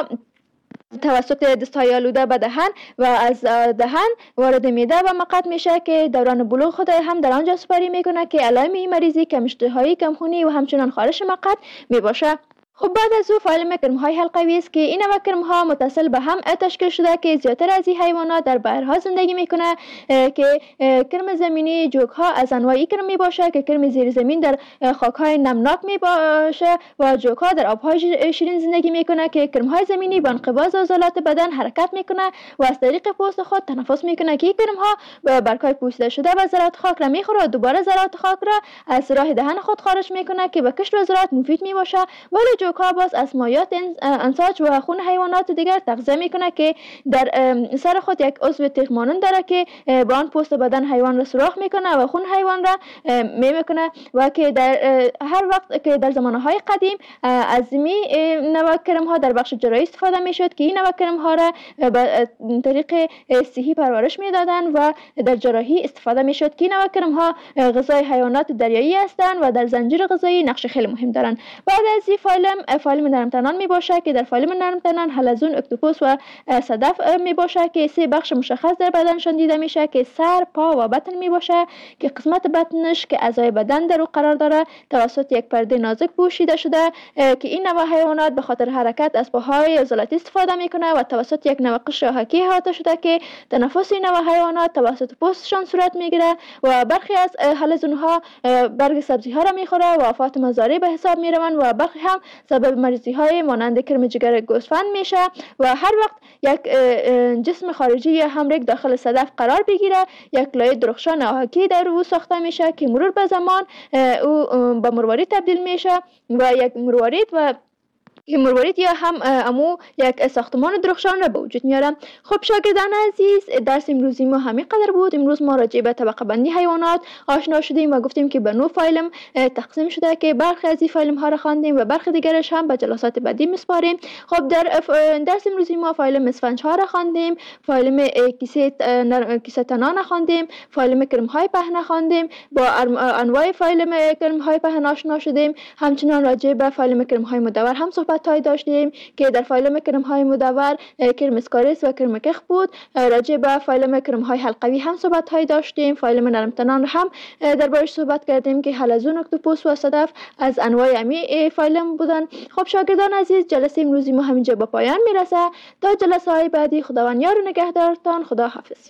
توسط دستهای آلوده به دهن و از دهن وارد معده و مقعد میشه که دوران بلوغ خود هم در آنجا سپری میکنه که علائم این مریضی کم اشتهایی، کم خونی و همچنان خارش مقعد میباشه. خب بعد از او فایلم کرم های حلقوی است که این نوع کرم ها متصل به هم تشکیل شده که زیادتر از این حیوانات در بحرها زندگی میکنه که کرم زمینی جوک ها از انواعی کرم می باشه که کرم زیر زمین در خاک های نمناک می باشه و جوک ها در آب های شیرین زندگی میکنه که کرم های زمینی با انقباض عضلات بدن حرکت میکنه و از طریق پوست خود تنفس میکنه که این کرم ها برگ‌های پوسیده شده و ذرات خاک را میخوره و دوباره ذرات خاک را از راه دهن خود خارج میکنه که به کشت و زراعت مفید می باشه. ولی جوک‌ها باز از مایات انساج و خون حیوانات دیگر تغذیه میکنه که در سر خود یک عضو تیغ مانند داره که با آن پوست بدن حیوان را سوراخ میکنه و خون حیوان را میکنه و که در هر وقت که در زمانهای قدیم از این نوع کرم ها در بخش جراحی استفاده میشد که این نوع کرم ها را به طریق صحی پرورش میدادن و در جراحی استفاده میشد که این نوع کرم ها غذای حیوانات دریایی هستند و در زنجیره غذایی نقش خیلی مهم دارند. بعد از این فایلم نرمتنان می باشه که در فایلم نرمتنان حلزون، اکتوپوس و صدف می باشه که سه بخش مشخص در بدنشان دیده میشه که سر، پا و بطن می باشه که قسمت بطنش که اعضای بدن در او قرار داره توسط یک پرده نازک پوشیده شده که این نوع حیوانات به خاطر حرکت از پاهای عضلاتی استفاده میکنه و توسط یک نوع قشر آهکی احاطه شده که تنفس این نوع حیوانات توسط پوستشان صورت میگیره و برخی از حلزون ها برگ سبزی ها را میخوره و آفات مزارع به حساب میروند و برخی هم سبب مریضی های مانند کرم جگر گوسفند میشه و هر وقت یک جسم خارجی یا همرگ داخل صدف قرار بگیره یک لایه درخشان آهکی در او ساخته میشه که مرور به زمان او به مروارید تبدیل میشه و یک مروارید یا هم امو یک ساختمان درخشان را به وجود میارم. خب شاگردان عزیز، درس امروزی ما همین قدر بود. امروز ما راجع به طبقه بندی حیوانات آشنا شدیم و گفتیم که به 9 فایلم تقسیم شده که برخی از این فایلم ها را خواندیم و برخی دیگرش هم به جلسات بعدی میسپاریم. خب در درس امروزی ما فایلم اسفنج ها را خواندیم، فایلم کیسه تنان خواندیم، فایلم کرم های پهن خواندیم، با انواع فایلم کرم های پهن آشنا شدیم. همچنین راجع به فایلم کرم های مدور هم صحبت داشتیم که در فایلم کرم های مدور کرم اسکاریس و کرم کخ بود. راجع به فایلم کرم های حلقوی هم صحبت های داشتیم. فایلم نرمتنان هم دربارش صحبت کردیم که حلزون، اکتوپوس و صدف از انواع امی فایلم بودن. خب شاگردان عزیز، جلسه امروزی ما همینجا به پایان میرسه. تا جلسه های بعدی خداوند یار و نگهدارتان. خدا حافظ.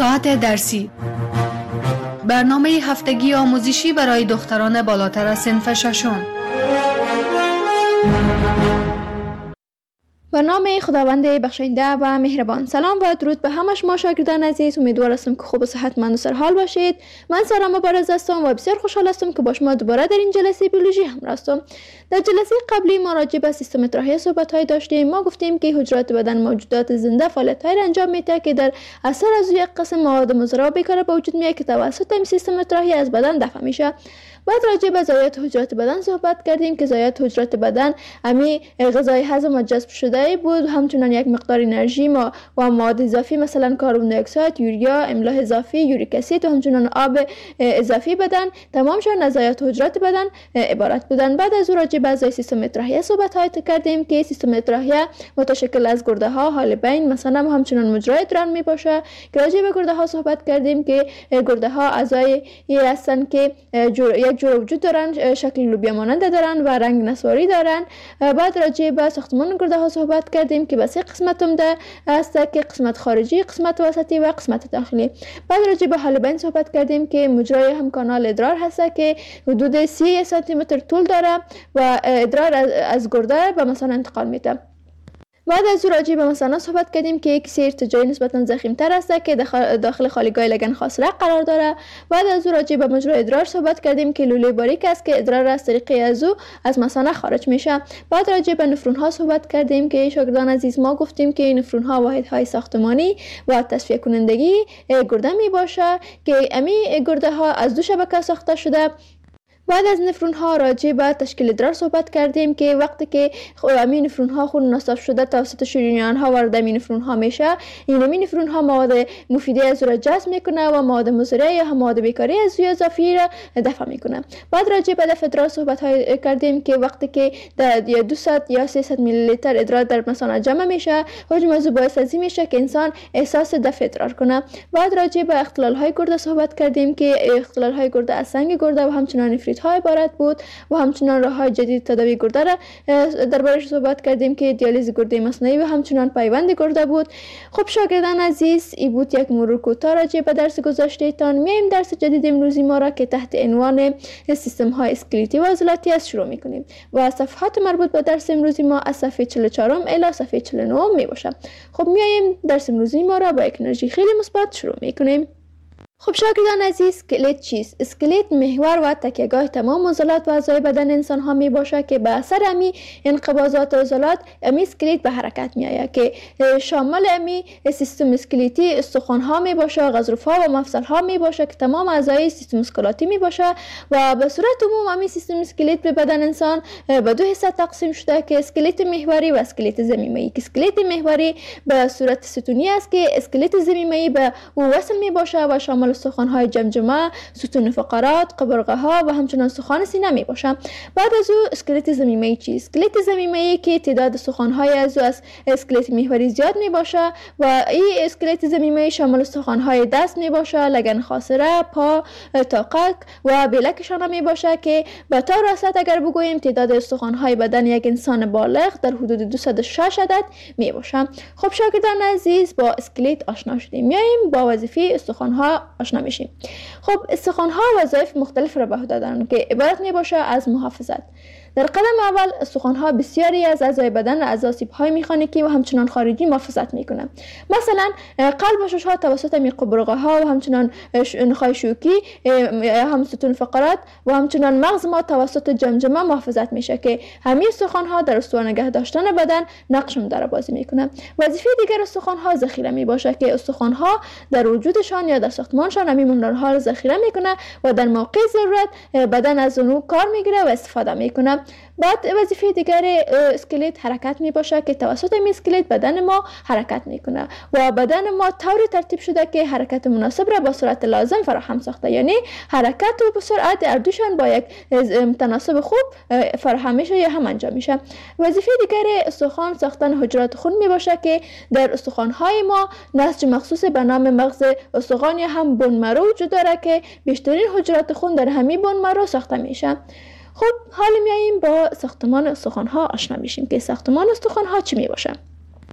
ساعت درسی، برنامه هفتگی آموزشی برای دختران بالاتر از صنف ششم. به نام خداوند بخشنده و مهربان. سلام و درود به همه شما شاگردان عزیز. امیدوار هستم که خوب و صحتمند و سرحال باشید. من سارا مبارز هستم و بسیار خوشحال هستم که با شما دوباره در این جلسه بیولوژی همراه هستم. در جلسه قبلی ما راجع به سیستم اطراحی صحبت‌های داشتیم. ما گفتیم که حجرات بدن موجودات زنده فعالیت‌های را انجام میده که در اثر از یک قسم مواد مضر بیکار به وجود میاد که توسط این سیستم اطراحی از بدن دفع میشه. بعد راجع به ضایعات حجرات بدن صحبت کردیم که ضایعات حجرات بدن امی غذای هضم و جذب شده بود، همچنان یک مقدار انرژی و مواد اضافی مثلا کربن دی اکساید، یوریا، املاح اضافی، یوریک اسید و همچنان آب اضافی بدن تمامشون از ضایعات حجرات بدن عبارت بودن. بعد از راجع به اعضای سیستم اطراحیه صحبت کردیم که سیستم اطراحیه متشکل از گرده ها، حالبین مثلا و همچنان مجرای ادرار می باشه. که راجع به گرده ها صحبت کردیم که گرده ها اعضایی هستند که یک جور وجود دارن، شکل لوبیا مانند دارن و رنگ نسواری دارن. بعد راجع به ساختمان گرده ها صحبت کردیم که به سه قسمت عمده است که قسمت خارجی، قسمت وسطی و قسمت داخلی. بعد راجع به حالبین صحبت کردیم که مجرای هم کانال ادرار هست که حدود 30 سانتی متر طول داره و ادرار از گرده به مثانه انتقال میده. بعد از راجع به مثانه صحبت کردیم که یک سری ارتجاعی نسبتا ضخیم‌تر است که داخل خالیگاه لگن خاصره قرار داره. بعد از راجع به مجرای ادرار صحبت کردیم که لوله باریک است که ادرار از طریق از مثانه خارج میشه. بعد راجع به نفرون ها صحبت کردیم که شاگردان عزیز ما گفتیم که نفرون ها واحدهای ساختمانی و تصفیه کنندگی گرده می باشه که امی گرده ها از دو شبکه ساخته شده. بعد از نفرون ها راجع به تشکیل ادرار صحبت کردیم که وقتی که این نفرون ها خون نصف شده توسط شریان ها وارد این نفرون ها میشه، این نفرون ها مواد مفیده از را جذب میکنه و مواد مضره یا مواد بیکاری از روی اضافی را دفع میکنه. بعد راجع به دفع ادرار صحبت کردیم که وقتی که 200 یا 300 میلی لیتر ادرار در مثانه جمع میشه، حجم از باعث ازی میشه که انسان احساس دفع ادرار کنه. بعد راجع به اختلال های گرده صحبت کردیم که اختلال های گرده از سنگ گرده و همچنان های عبارت بود و همچنان راه های جدید تداوی گرده را دربارش صحبت کردیم که دیالیز گرده مصنوعی و همچنان پیوند گرده بود. خب شاگردان عزیز، این بود یک مرور کوتاه راجع به درس گذشتهتان. میایم درس جدید امروزی ما را که تحت عنوان سیستم های اسکلتی و عضلاتی است شروع میکنیم و صفحات مربوط به درس امروزی ما از صفحه 44 الی صفحه 49 می باشه. خب میایم درس امروزی ما را با یک انرژی خیلی مثبت شروع میکنیم. خب شاگردان عزیز، اسکلت چیست؟ اسکلت محور و تکیهگاه تمام عضلات و اعضای بدن انسان ها می باشه که به اثر امی انقباضات عضلات امی اسکلت به حرکت می آید که شامل امی سیستم اسکلتی استخوان ها می باشه، غضروف ها و مفصل ها می باشه که تمام اعضای سیستم اسکلاتی می باشه و به صورت عموم امی سیستم اسکلت به بدن انسان به دو حصه تقسیم شده که اسکلت محوری و اسکلت ضمیمه‌ای. که اسکلت محوری به صورت ستونی است که اسکلت ضمیمه‌ای به او وصل می باشه و شامل استخوان‌های جمجمه، ستون فقرات، قبرقه ها و همچنان استخوان سینه می باشه. بعد از او اسکلت ضمیمه‌ای چیست؟ اسکلت ضمیمه‌ای که تعداد استخوان‌های از اسکلت محوری زیاد می باشه و این اسکلت ضمیمه‌ای شامل استخوان‌های دست می باشه، لگن خاصره، پا، طاقک و بلک شانه می باشه که به طور راست اگر بگوییم تعداد استخوان‌های بدن یک انسان بالغ در حدود 206 عدد می باشه. خب شاگردان عزیز، با اسکلت آشنا شدیم. میایم با وظیفه استخوان‌ها آشنا میشیم. خب استخوان‌ها وظایف مختلف را به عهده دارند که عبارت می باشه از محافظت. در قدم اول استخوان‌ها بسیاری از اعضای بدن از آسیب‌های مکانیکی و همچنان خارجی محافظت می‌کنند. مثلا قلب و شش‌ها توسط قبرقه‌ها و همچنان نخاع شوکی، هم ستون فقرات و همچنان مغز ما توسط جمجمه محافظت میشه که همین استخوان‌ها در استوار نگه داشتن بدن نقش مدار بازی می‌کنند. وظیفه دیگر استخوان‌ها ذخیره میباشه که استخوان‌ها در وجودشان یا در ساختمانشان همین مونرها را ذخیره میکنه و در موقع ضرورت بدن از اونو کار میگیره و استفاده میکنه. بعد وظیفه دیگر اسکلت حرکت می باشه که توسط این اسکلت بدن ما حرکت میکنه و بدن ما طوری ترتیب شده که حرکت مناسب را با سرعت لازم فراهم ساخته، یعنی حرکت و سرعت اردوشان با یک متناسب خوب فراهم میشه یا هم انجام میشه. وظیفه دیگر استخوان ساختن حجرات خون می باشه که در استخوان‌های ما نسج مخصوص به نام مغز استخوان یا هم بون مرو وجود داره که بیشترین حجرات خون در همین بون مرو ساخته میشه. خب حالا میاییم با ساختمان استخوان‌ها آشنا میشیم که ساختمان استخوان‌ها چی می باشه.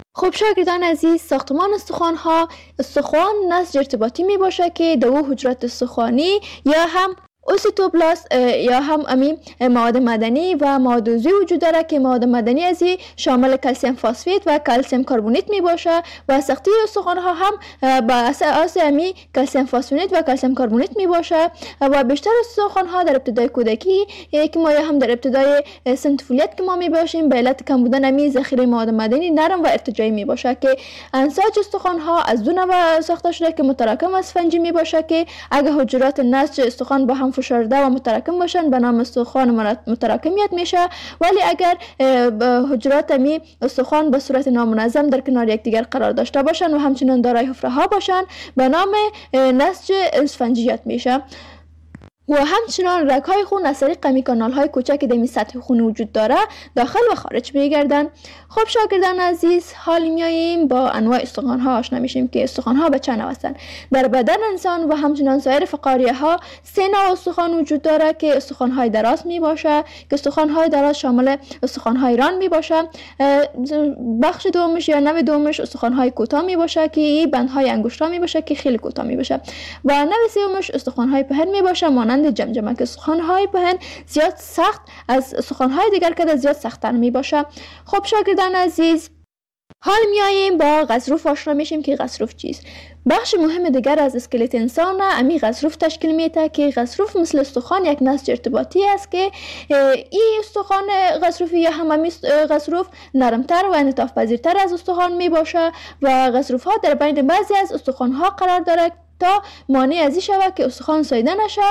خب شاگردان عزیز، ساختمان استخوان نسج ارتباطی می باشه که دو حجرات استخوانی یا هم اوسیتوبلاست یا هم مواد مدنی و مواد عضوی وجود داره که مواد مدنی ازی شامل کلسیم فسفید و کلسیم کربونیت می باشه و ساخته استخوان ها هم با اساس کلسیم فسفید و کلسیم کربونیت می باشه و بیشتر استخوان ها در ابتدای کودکی که ما هم در ابتدای سن طفولیت که ما می باشیم به علت کم بودن ذخیره مواد مدنی نرم و ارتجاعی می باشه که انساج استخوان ها از دو نوع ساخته شده که متراکم و اسفنجی می باشه که اگه حجرات نسج استخوان با هم فشرده و متراکم باشن به نام استخوان متراکمیت میشه، ولی اگر حجرات استخوان به صورت نامنظم در کنار یکدیگر قرار داشته باشن و همچنین دارای حفره ها باشن به نام نسج اسفنجیت میشه. و همچنان رگ‌های خون از طریق کانال‌های کوچک در سطح خون وجود داره داخل و خارج میگردن. خب شاگردان عزیز، حال میاییم با انواع استخوان‌ها آشنا میشیم که استخوان‌ها به چند نوع هستند. در بدن انسان و همچنان سایر فقاریه‌ها 3 نوع استخوان وجود داره که استخوان‌های دراز میباشه که استخوان‌های دراز شامل استخوان‌های ران میباشه. بخش دومش یا نوع دومش استخوان‌های کوتاه میباشه که بندهای انگشت‌ها میباشه که خیلی کوتاه میباشه و نوع سومش استخوان‌های پهن میباشه مانند جمجمه که استخوان‌های پهن زیاد سخت از استخوان‌های دیگر که زیاد سخت‌تر میباشه. خب شاگردان عزیز، حال میاییم با غضروف آشنا میشیم که غضروف چیست. بخش مهم دیگر از اسکلت انسان غضروف تشکیل میده که غضروف مثل استخوان یک نسج ارتباطی است که این استخوان غضروفی یا هم غضروف نرمتر و انعطاف پذیرتر از استخوان میباشه و غضروف ها در بین بعضی از استخوان ها قرار داره تا مانع از این شود که استخوان ساییده نشه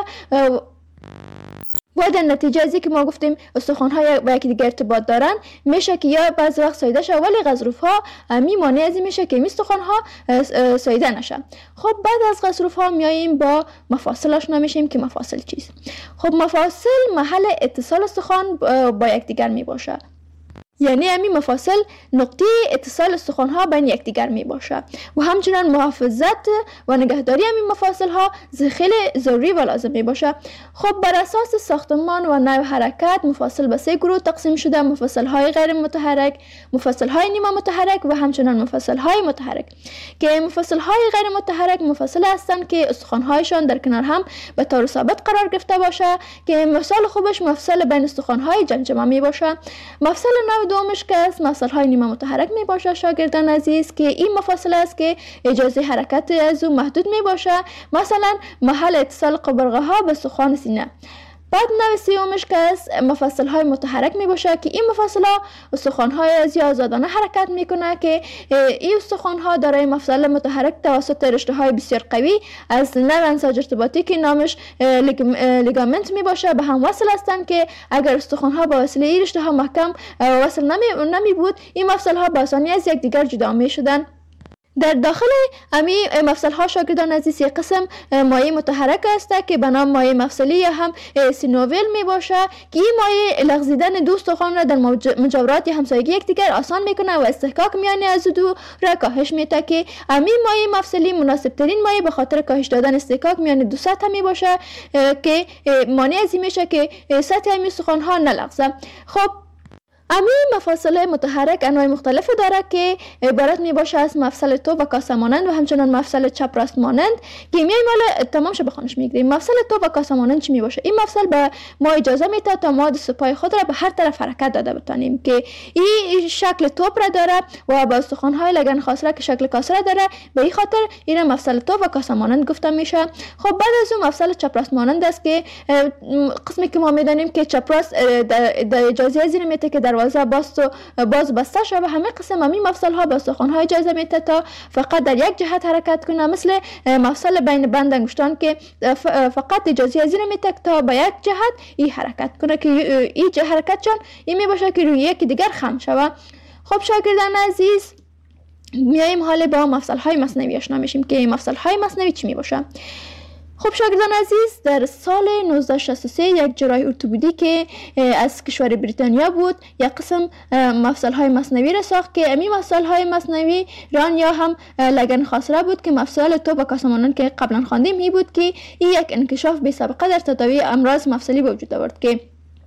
و در نتیجه از که ما گفتیم استخوان ها با یکی دیگه ارتباط دارن میشه که یا بعض وقت ساییده شه، ولی غضروف ها مانع از این میشه که استخوان ها ساییده نشه. خب بعد از غضروف ها میاییم با مفاصل آشنا میشیم که مفاصل چیست. خب مفاصل محل اتصال استخوان با یکدیگر میباشه، یعنی مفاصل نقطه اتصال استخوان ها بین یکدیگر می باشه و همچنان محافظت و نگهداری مفاصل ها خیلی ضروری و لازم می باشه. خب بر اساس ساختمان و نوع حرکت مفاصل به 3 گروه تقسیم شده: مفاصل های غیر متحرک، مفاصل های نیمه متحرک و همچنان مفاصل های متحرک که مفاصل های غیر متحرک مفاصل هستند که استخوان هایشان در کنار هم به طور ثابت قرار گرفته باشه که مثال خوبش مفصل بین استخوان های جمجمه می باشه. مفصل دومش که است مفصل های نیمه متحرک می باشه شاگردان عزیز که این مفاصل است که اجازه حرکت از اون محدود می باشه، مثلا محل اتصال قبرقه ها به استخوان سینه. بعد نوع سومش که است مفاصل های متحرک می باشه که این مفاصل ها استخوان های ازی آزادانه حرکت میکنه که این استخوان ها دارای مفصل متحرک توسط رشته های بسیار قوی از نوع انساج ارتباطی که نامش لیگامنت می باشه به هم وصل هستند که اگر استخوان ها با وسیله این رشته ها محکم وصل نمی بود این مفصل ها به آسانی از یکدیگر جدا می شدن. در داخل مفصل ها شاگردان عزیز یک قسم مایع متحرک است که به نام مایع مفصلی یا هم سینوویل می باشه که این مایع لغزیدن دو استخوان را در مجاورات همسایگی یکدیگر آسان میکنه و استحکاک میان از دو را کاهش میده که مایع مفصلی مناسب ترین مایع به خاطر کاهش دادن استحکاک میان دو سطح می باشه که مانع از این میشه که سطح استخوان ها نلغزه. خب مفاصل متحرک انواع مختلف داره که عبارت می باشه از مفصل توپ و کاسه مانند و همچنان مفصل چپ راست مانند که میایم مال تمام شو بخونش میگیریم. مفصل توپ و کاسه مانند چی می باشه؟ این مفصل به ما اجازه میده تا ما دست پای خود را به هر طرف حرکت داده بتانیم که این شکل توپ را داره و با استخوان های لگن خاصره که شکل کاسه را داره، به این خاطر این مفصل توپ و کاسه مانند گفته میشه. خب بعد از اون مفصل چپ راست مانند است که قسمی که ما میدانیم که چپ راست در اجازه از این میده که دروازه باز بسته شده. همه قسم مفصل ها با استخوان های اجازه میده تا فقط در یک جهت حرکت کنه، مثل مفصل بین بند انگشتان که فقط اجازه از این میده تا با یک جهت این حرکت کنه که این حرکت چون این می باشه که روی یکی دیگر خم شود. خب شاگردان عزیز، میایم حالا با مفصل های مصنوی آشنا میشیم که مفصل های مصنوی چی می باشه. خب شاگردان عزیز، در سال 1963 یک جراح ارتوپدی که از کشور بریتانیا بود یک قسم مفصل های مصنوی را ساخت که امی مفصل های مصنوی ران یا هم لگن خاصره بود که مفصل توپ و کاسه مانند که قبلا خواندیم این بود که این یک انکشاف بی سابقه در تداوی امراض مفصلی به وجود آورد که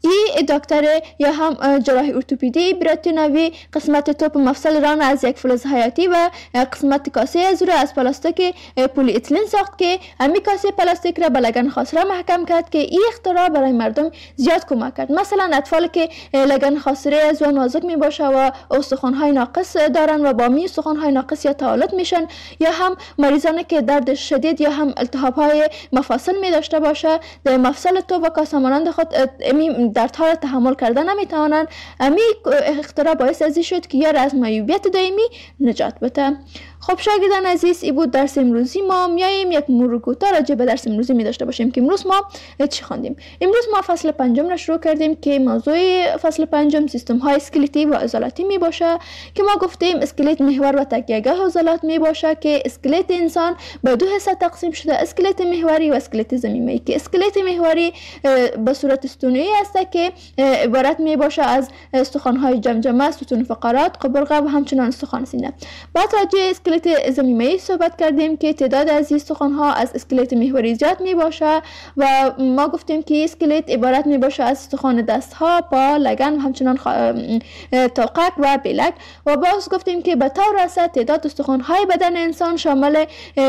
این دکتر یا هم جراح ارتوپدی براتینوی قسمت توپ مفصل ران از یک فلز حیاتی و قسمت کاسه از رو از پلاستیک پلی اتیلن ساخت که امی کاسه پلاستیک را به لگن خاصره محکم کرد که این اختراع برای مردم زیاد کمک کرد. مثلا اطفالی که لگن خاصره از و نازک می باشه و استخوان‌های ناقص دارن و با می استخوان‌های ناقص یا تعالت میشن، یا هم مریضانی که درد شدید یا هم التهاب‌های مفاصل می داشته باشه، در مفصل توپ و کاسه مانند خود دردها را تحمل کردن نمیتوانند. امی اختراع باعث ازی شد که یار از معیوبیت دائمی نجات بده. خب شاگردان عزیز، این بود درس امروزی ما. میایم یک مرور کوتاه راجع به درس امروزی می داشته باشیم که امروز ما چی خواندیم. امروز ما فصل پنجم را شروع کردیم که موضوع فصل پنجم سیستم های اسکلتی و عضلاتی می باشه که ما گفتیم اسکلت محور و تکیه‌گاه عضلات می باشه که اسکلت انسان به دو حصه تقسیم شده، اسکلت محوری و اسکلت ضمیمی، که اسکلت محوری به صورت استونی است که عبارت می باشه از استخوان‌های جمجمه، ستون فقرات، قبرقه و همچنین استخوان سینه. بعد راجع اسکلت ضمیمی صحبت کردیم که تعداد از استخوان‌ها از اسکلت محوری زیاد می باشه و ما گفتیم که اسکلت عبارت می باشه از استخوان دست‌ها، پا، لگن و همچنین توقک و بلک. و باز گفتیم که به طور راست تعداد استخوان‌های بدن انسان شامل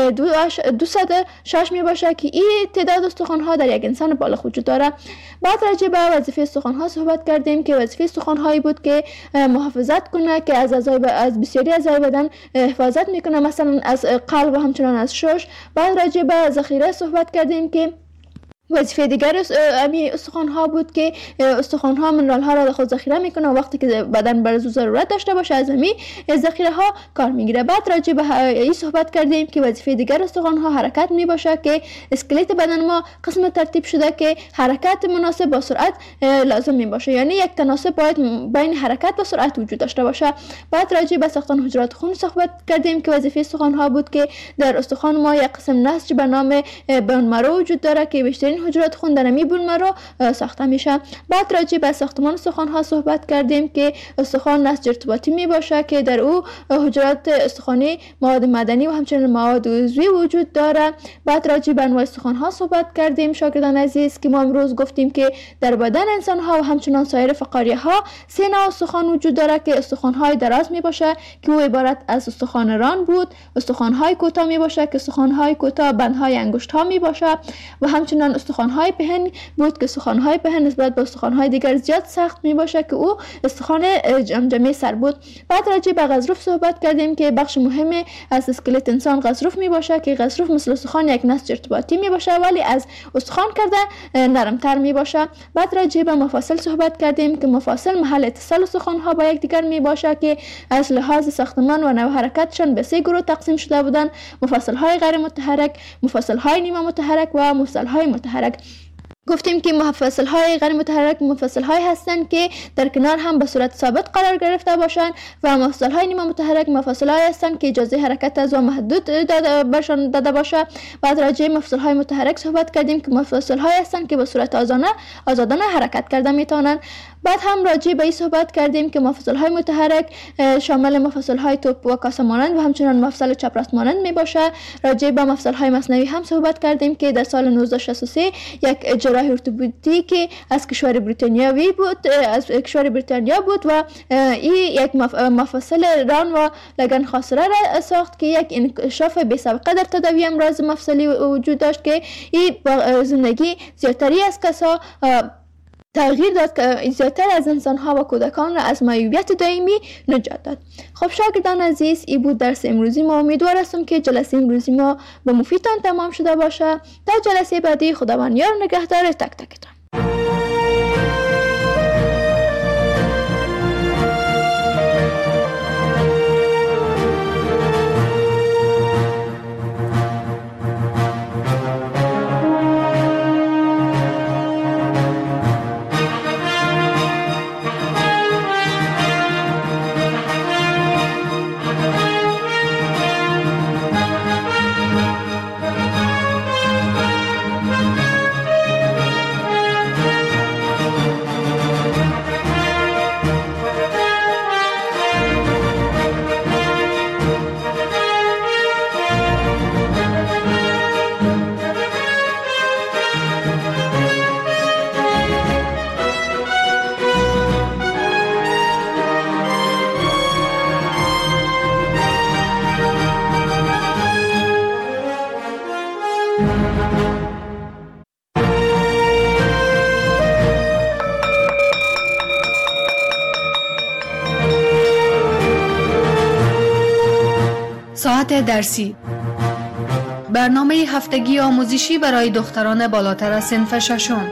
206 می باشه که این تعداد استخوان‌ها در یک انسان بالغ وجود داره. بعد راجع به وظیفه استخوان‌ها صحبت کردیم که وظیفه استخوان‌هایی بود که محافظت کنه، که از بسیاری اعضای بدن حفاظت میکنه، مثلا از قلب و همچنان از شش. بعد راجع به ذخیره صحبت کردیم که وظیفه دیگر امی استخوان‌ها بود که استخوان‌ها منرال‌ها را در خود ذخیره میکنه و وقتی که بدن برای ضرورت داشته باشه از امی ذخیره ها کار میگیره. بعد راجع به این صحبت کردیم که وظیفه دیگر استخوان‌ها حرکت میباشه، که اسکلت بدن ما قسم ترتیب شده که حرکت مناسب با سرعت لازم میباشه، یعنی یک تناسب باید بین حرکت و سرعت وجود داشته باشه. بعد راجع به ساختن حجرات خون صحبت کردیم که وظیفه استخوان‌ها بود که در استخوان ما یک قسم نسج به نام بون مرو وجود داره که بیشترین حجرات خون در می بون مرو ساخته میشه. بعد راجع به ساختمان استخوان ها صحبت کردیم که استخوان نسج ارتباطی می باشه که در او حجرات استخوانی، مواد مدنی و همچنین مواد عضوی وجود داره. بعد راجع به انواع استخوان ها صحبت کردیم شاگردان عزیز که ما امروز گفتیم که در بدن انسان ها و همچنین سایر فقاریه ها 3 نوع استخوان وجود داره که استخوان های دراز می باشه که او عبارت از استخوان ران بود، استخوان های کوتاه می باشه که استخوان های کوتاه بندهای انگشت ها می باشه و همچنین استخوان های پهن بود که استخوان های پهن نسبت به استخوان های دیگر زیاد سخت می باشه که او استخوان جمجمه سر بود. بعد راجع به غضروف صحبت کردیم که بخش مهمی از اسکلت انسان غضروف می باشه که غضروف مثل استخوان یک نسج ارتباطی می باشه ولی از استخوان کرده نرمتر می باشه. بعد راجع به مفاصل صحبت کردیم که مفاصل محل اتصال استخوان ها با یکدیگر می باشه که از لحاظ ساختمان و نوع حرکتشان به 3 گروه تقسیم شده بودند: مفاصل های غیر متحرک، مفاصل های نیمه متحرک و مفاصل های متحرک. گفتیم که مفاصل های غیر متحرک مفاصل های هستند که در کنار هم به صورت ثابت قرار گرفته باشند و مفاصل های نیمه متحرک مفاصل های هستند که اجازه حرکت از و محدود داده باشه. بعد راجع به مفاصل های متحرک صحبت کردیم که مفاصل های هستند که به صورت آزادانه حرکت کرده میتونن. بعد هم راجع به این صحبت کردیم که مفاصل های متحرک شامل مفاصل های توپ و کاسه مانند و همچنین مفصل چپ راست مانند می باشه. راجع به مفصل های مصنوی هم صحبت کردیم که در سال 1963 یک جراح ارتوپدی که از کشور بریتانیا بود و این یک مفصل ران و لگن خاصره را ساخت که یک انکشاف بی سابقه در تداوی امراض مفصلی وجود داشت که این با زندگی زیادتری از کسا تغییر داد که زیادتر از انسان‌ها و کودکان را از معیوبیت دائمی نجات داد. خب شاگردان عزیز، این بود درس امروزی ما. امیدوار هستم که جلسه امروزی ما به مفیدتان تمام شده باشه. تا جلسه بعدی خداوند یار نگهدار تک تکتان. ساعت درسی، برنامه هفتگی آموزشی برای دختران بالاتر از صنف ششم.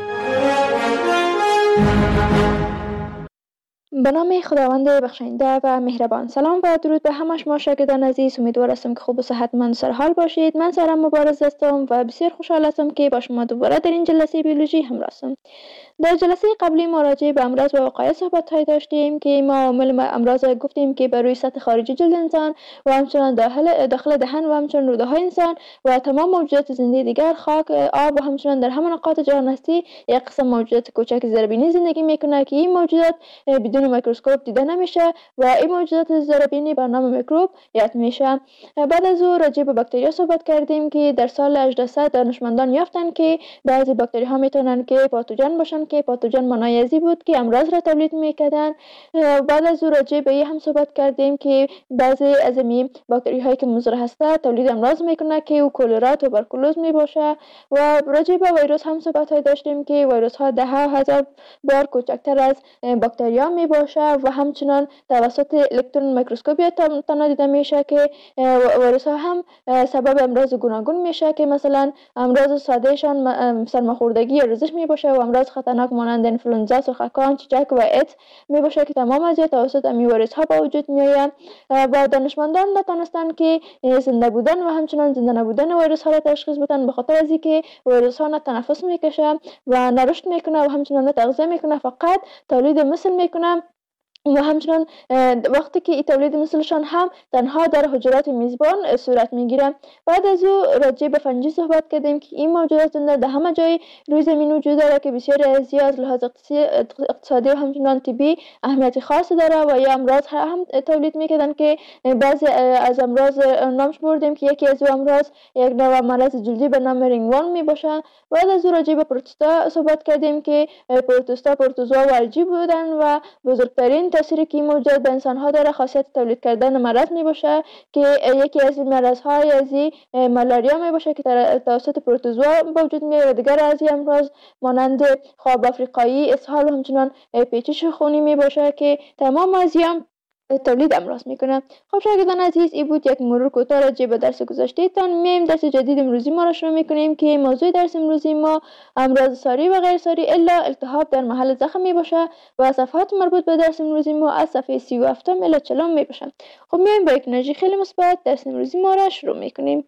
به نام خداوند بخشنده و مهربان. سلام و درود به همه شما شاگردان عزیز. امیدوار هستم که خوب و صحتمند سرحال باشید. من سارا مبارز هستم و بسیار خوشحال هستم که با شما دوباره در این جلسه بیولوژی همراه هستم. در جلسه قبلی ما راجع به امراض و وقایع صحبت داشتیم که ما عوامل امراض گفتیم که بر روی سطح خارجی جلد انسان و همچنان داخل دهن و همچنان روده های انسان و تمام موجودات زنده دیگر، خاک، آب و همچنان در همه نقاط جهان هستی یک قسم موجودات کوچک زیربینی زندگی میکنه که این موجودات بدون میکروسکوپ دیده نمیشه و این موجودات زیربینی به نام میکروب یاد میشه. بعد از او راجع به باکتریا صحبت کردیم که در سال 1800 دانشمندان یافتن که بعضی باکتری ها میتونن که پاتوژن باشن که پاتوژن معنای ازی بود که امراض را تولید میکردن. بعد از او راجع به هم صحبت کردیم که بعضی از این باکتری هایی که مضر هسته تولید امراض میکنه که او کلرا، توبرکولوز میباشه. و راجع به ویروس هم صحبت داشتیم که ویروس ها 10,000 بار کوچکتر از باکتریا میباشه و همچنان توسط الکترون میکروسکوپی تنها دیده میشه که ویروس ها هم سبب امراض گوناگون میشه که مثلا امراض ساده شان سرماخوردگی یا رزش میباشه و امراض خطرناک مانند انفلوئنزا، سرخکان، چیچک و ایدز میباشه که تمام از توسط امی ویروس ها به وجود میآید. و دانشمندان نتونستن که زنده بودن و همچنان زنده نبودن ویروس ها را تشخیص بدن، به خاطر از اینکه ویروس ها نه تنفس میکشه و نه رشد میکنه و همچنان نه تغذیه میکنه، فقط تولید مثل میکنه و همچنان وقتی که تولید مثلشان هم تنها در حجرات میزبان صورت میگیره. بعد از او راجع به فنجی صحبت کردیم که این موجودات زنده در همه جای روی زمین وجود داره که بسیاری از از لحاظ اقتصادی و همچنان طبی اهمیت خاص داره و یا امراض هم تولید میکردن که بعضی از امراض نامش بردیم که یکی از امراض یک نوع مرض جلدی به نام رینگوان میباشه. بعد از او راجع به پروتوستا صحبت کردیم که پروتوزوا و الژی بودن و بزرگترین تأثیری که موجود به انسان ها داره خاصیت تولید کردن مرض می باشه که یکی از این مرض های از مالاریا می باشه که توسط پروتوزوا به وجود میاد و دیگر از این امراض مانند خواب افریقایی، اسهال و همچنان پیچش خونی می باشه که تمام از تولید امراض میکنه. خب شاگردان عزیز، این بود یک مرور کوتاه راجع به درس گذشته تان. میایم درس جدید امروزی ما را شروع میکنیم که موضوع درس امروزی ما امراض ساری و غیر ساری الا التهاب در محل زخم می باشه و صفحات مربوط به درس امروزی ما از صفحه 37 الی 40 می باشه. خب میایم با یک انرژی خیلی مثبت درس امروزی ما را شروع میکنیم.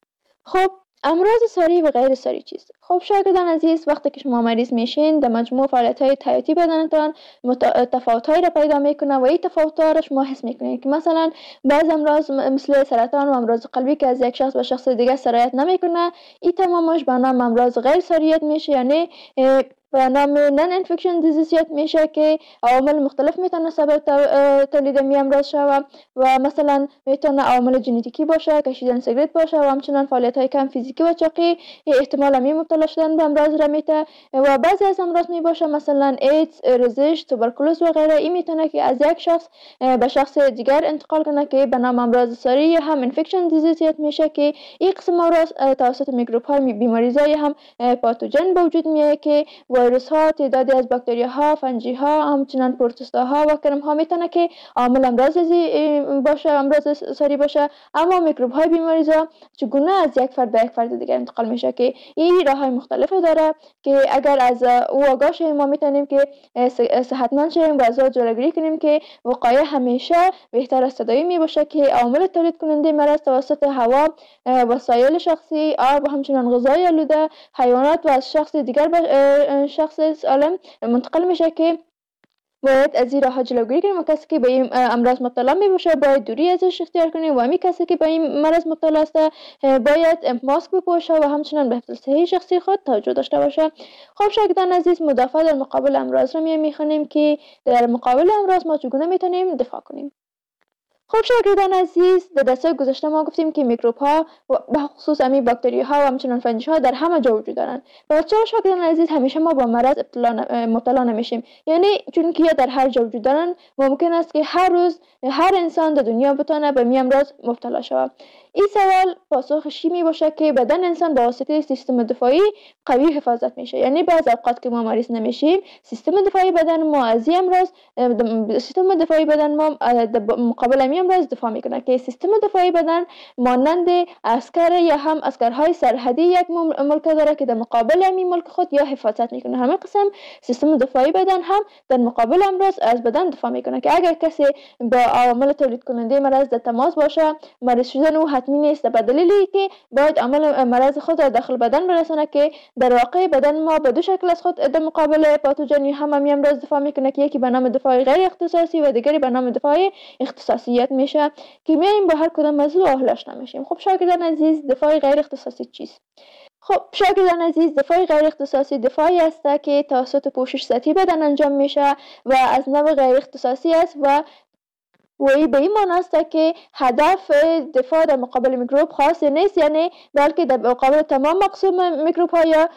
خب امراض ساری و غیر ساری چیست؟ خب شاگردان عزیز، وقتی که شما مریض میشین در مجموع فعالیت‌های حیاتی بدنتان تفاوت‌هایی را پیدا میکنه و این تفاوت‌ها را شما حس میکنید که مثلا بعض امراض مثل سرطان و امراض قلبی که از یک شخص به شخص دیگه سرایت نمیکنه، این تمامش به نام امراض غیر ساریت میشه، یعنی به نام نان انفکشن دیزیزیت میشه که عوامل مختلف میتونه سبب تولید می امراض شود و مثلا میتونه عوامل ژنتیکی باشه، کشیدن سیگرت باشه و همچنان فعالیت های کم فیزیکی و چاقی احتمال می مبتلا شدن به امراض را میته. و بعضی از امراض می باشه مثلا ایدز، رزش، توبرکولوز و غیره. این میتونه که از یک شخص به شخص دیگر انتقال کنه که به نام امراض ساری یا هم انفکشن دیزیزیت میشه که این قسم امراض توسط میکروب های بیماریزای هم پاتوژن به وجود میاد که ویروس ها، تعدادی از باکتریا ها، فنجی ها، همچنان پروتوستا ها و کرم ها میتونه که عامل امراض باشه، امراض ساری باشه. اما میکروب های بیماریزا چگونه از یک فرد به یک فرد دیگر انتقال میشه که این راه های مختلفی داره که اگر از او آگاه شیم ما میتونیم که صحتمند شیم و از جلوگیری کنیم که وقایع همیشه بهتر از تداوی می باشه که عامل تولید کننده مرض توسط هوا، وسایل شخصی، آب و همچنان غذای آلوده، حیوانات و از شخص دیگر به شخص سالم منتقل میشه که باید از این راه جلوگیری کنیم و کسی که به این امراض مبتلا می باشه باید دوری ازش اختیار کنیم و همین کسی که به این مرض مبتلا است باید ماسک بپوشه و همچنان به حفظ صحی شخصی خود توجه داشته باشه. خب شاگردان عزیز، مدافع در مقابل امراض رو میخونیم که در مقابل امراض ما چگونه میتونیم دفاع کنیم. خب شاگردان عزیز، در درس گذشته ما گفتیم که میکروب ها به خصوص امی باکتری ها و همچنان فنجی ها در همه جا وجود دارند. و چرا شاگردان عزیز همیشه ما با مرض مبتلا نمیشیم؟ یعنی چون که در هر جا وجود دارند، ممکن است که هر روز هر انسان در دنیا بتونه به می امراض مبتلا شود. این سوال پاسخش می باشه که بدن انسان با واسطه سیستم دفاعی قوی حفاظت میشه. یعنی بعض اوقات که ما مریض نمیشیم، سیستم دفاعی بدن ما از این امراض، سیستم دفاعی بدن ما مقابل این امراض دفاع میکنه که سیستم دفاعی بدن مانند عسکر یا هم عسکرهای سرحدی یک ملک داره که در مقابل این ملک خود یا حفاظت میکنه. همه قسم سیستم دفاعی بدن هم در مقابل امراض از بدن دفاع میکنه که اگر کسی با عوامل تولید کننده مرض در تماس باشه، مریض شدن او حتمی نیست، به دلیلی که باید عامل مرض خود را داخل بدن برسانه که در واقع بدن ما به دو شکل از خود در مقابل پاتوژن هم امراض دفاع میکنه که یکی به نام دفاع غیر اختصاصی و دیگری به نام دفاع اختصاصیت میشه که میایم با هر کدام موضوع آشنا میشیم. خب شاگردان عزیز، دفاع غیر اختصاصی چیست؟ خب شاگردان عزیز، دفاع غیر اختصاصی دفاعی است که توسط پوشش سطحی بدن انجام میشه و از نوع غیر اختصاصی است و این به این معنی است که هدف دفاع در مقابل میکروب خاص نیست، یعنی بلکه در مقابل تمام مقسوم میکروب ها یا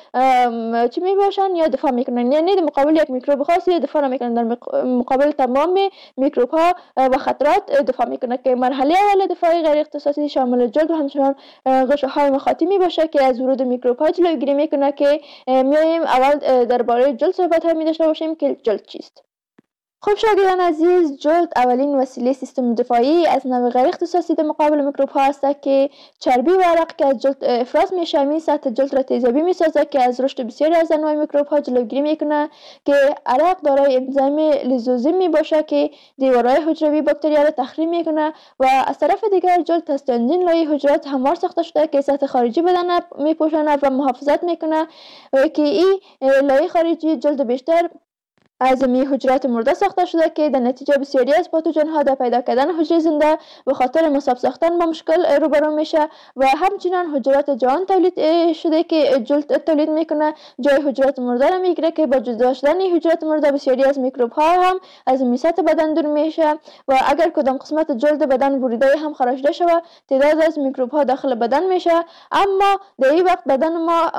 چی می باشن یا دفاع میکنن، یعنی در مقابل یک میکروب خاصی دفاع نمیکنن، در مقابل تمام میکروب ها و خطرات دفاع میکنه که مرحله اول دفاع غیر اختصاصی شامل جلد و همچنان غشاهای مخاطی می باشه که از ورود میکروب ها جلوگیری میکنه که میایم اول درباره جلد صحبت ها می داشته باشیم که جلد چیست. خب شاگردان عزیز، جلد اولین وسیله سیستم دفاعی از نوع غیر اختصاصی در مقابل میکروب ها است که چربی و عرق که از جلد افراز میشه، این سطح جلد را تیزابی میسازه که از رشد بسیاری از انواع میکروب ها جلوگیری میکنه که عرق دارای انزیم لیزوزیم میباشه که دیوارهای حجروی باکتریا را تخریب میکنه و از طرف دیگر جلد از چندین لایه حجرات هموار ساخته شده که سطح خارجی بدن میپوشانه و محافظت میکنه که این لایه خارجی جلد بیشتر از حجرات مرده ساخته شده که در نتیجه بسیاری از پاتوژن ها در پیدا کردن حجره زنده به خاطر مصاب ساختن با مشکل روبرو میشه و همچنین حجرات جوان تولید شده که جلد تولید میکنه جای حجرات مرده را میگیره که با جدا شدن حجرات مرده بسیاری از میکروب ها هم از سطح بدن دور میشه و اگر کدام قسمت جلد بدن بریده هم خارجیده شود تعداد از میکروب ها داخل بدن میشه، اما در این وقت بدن ما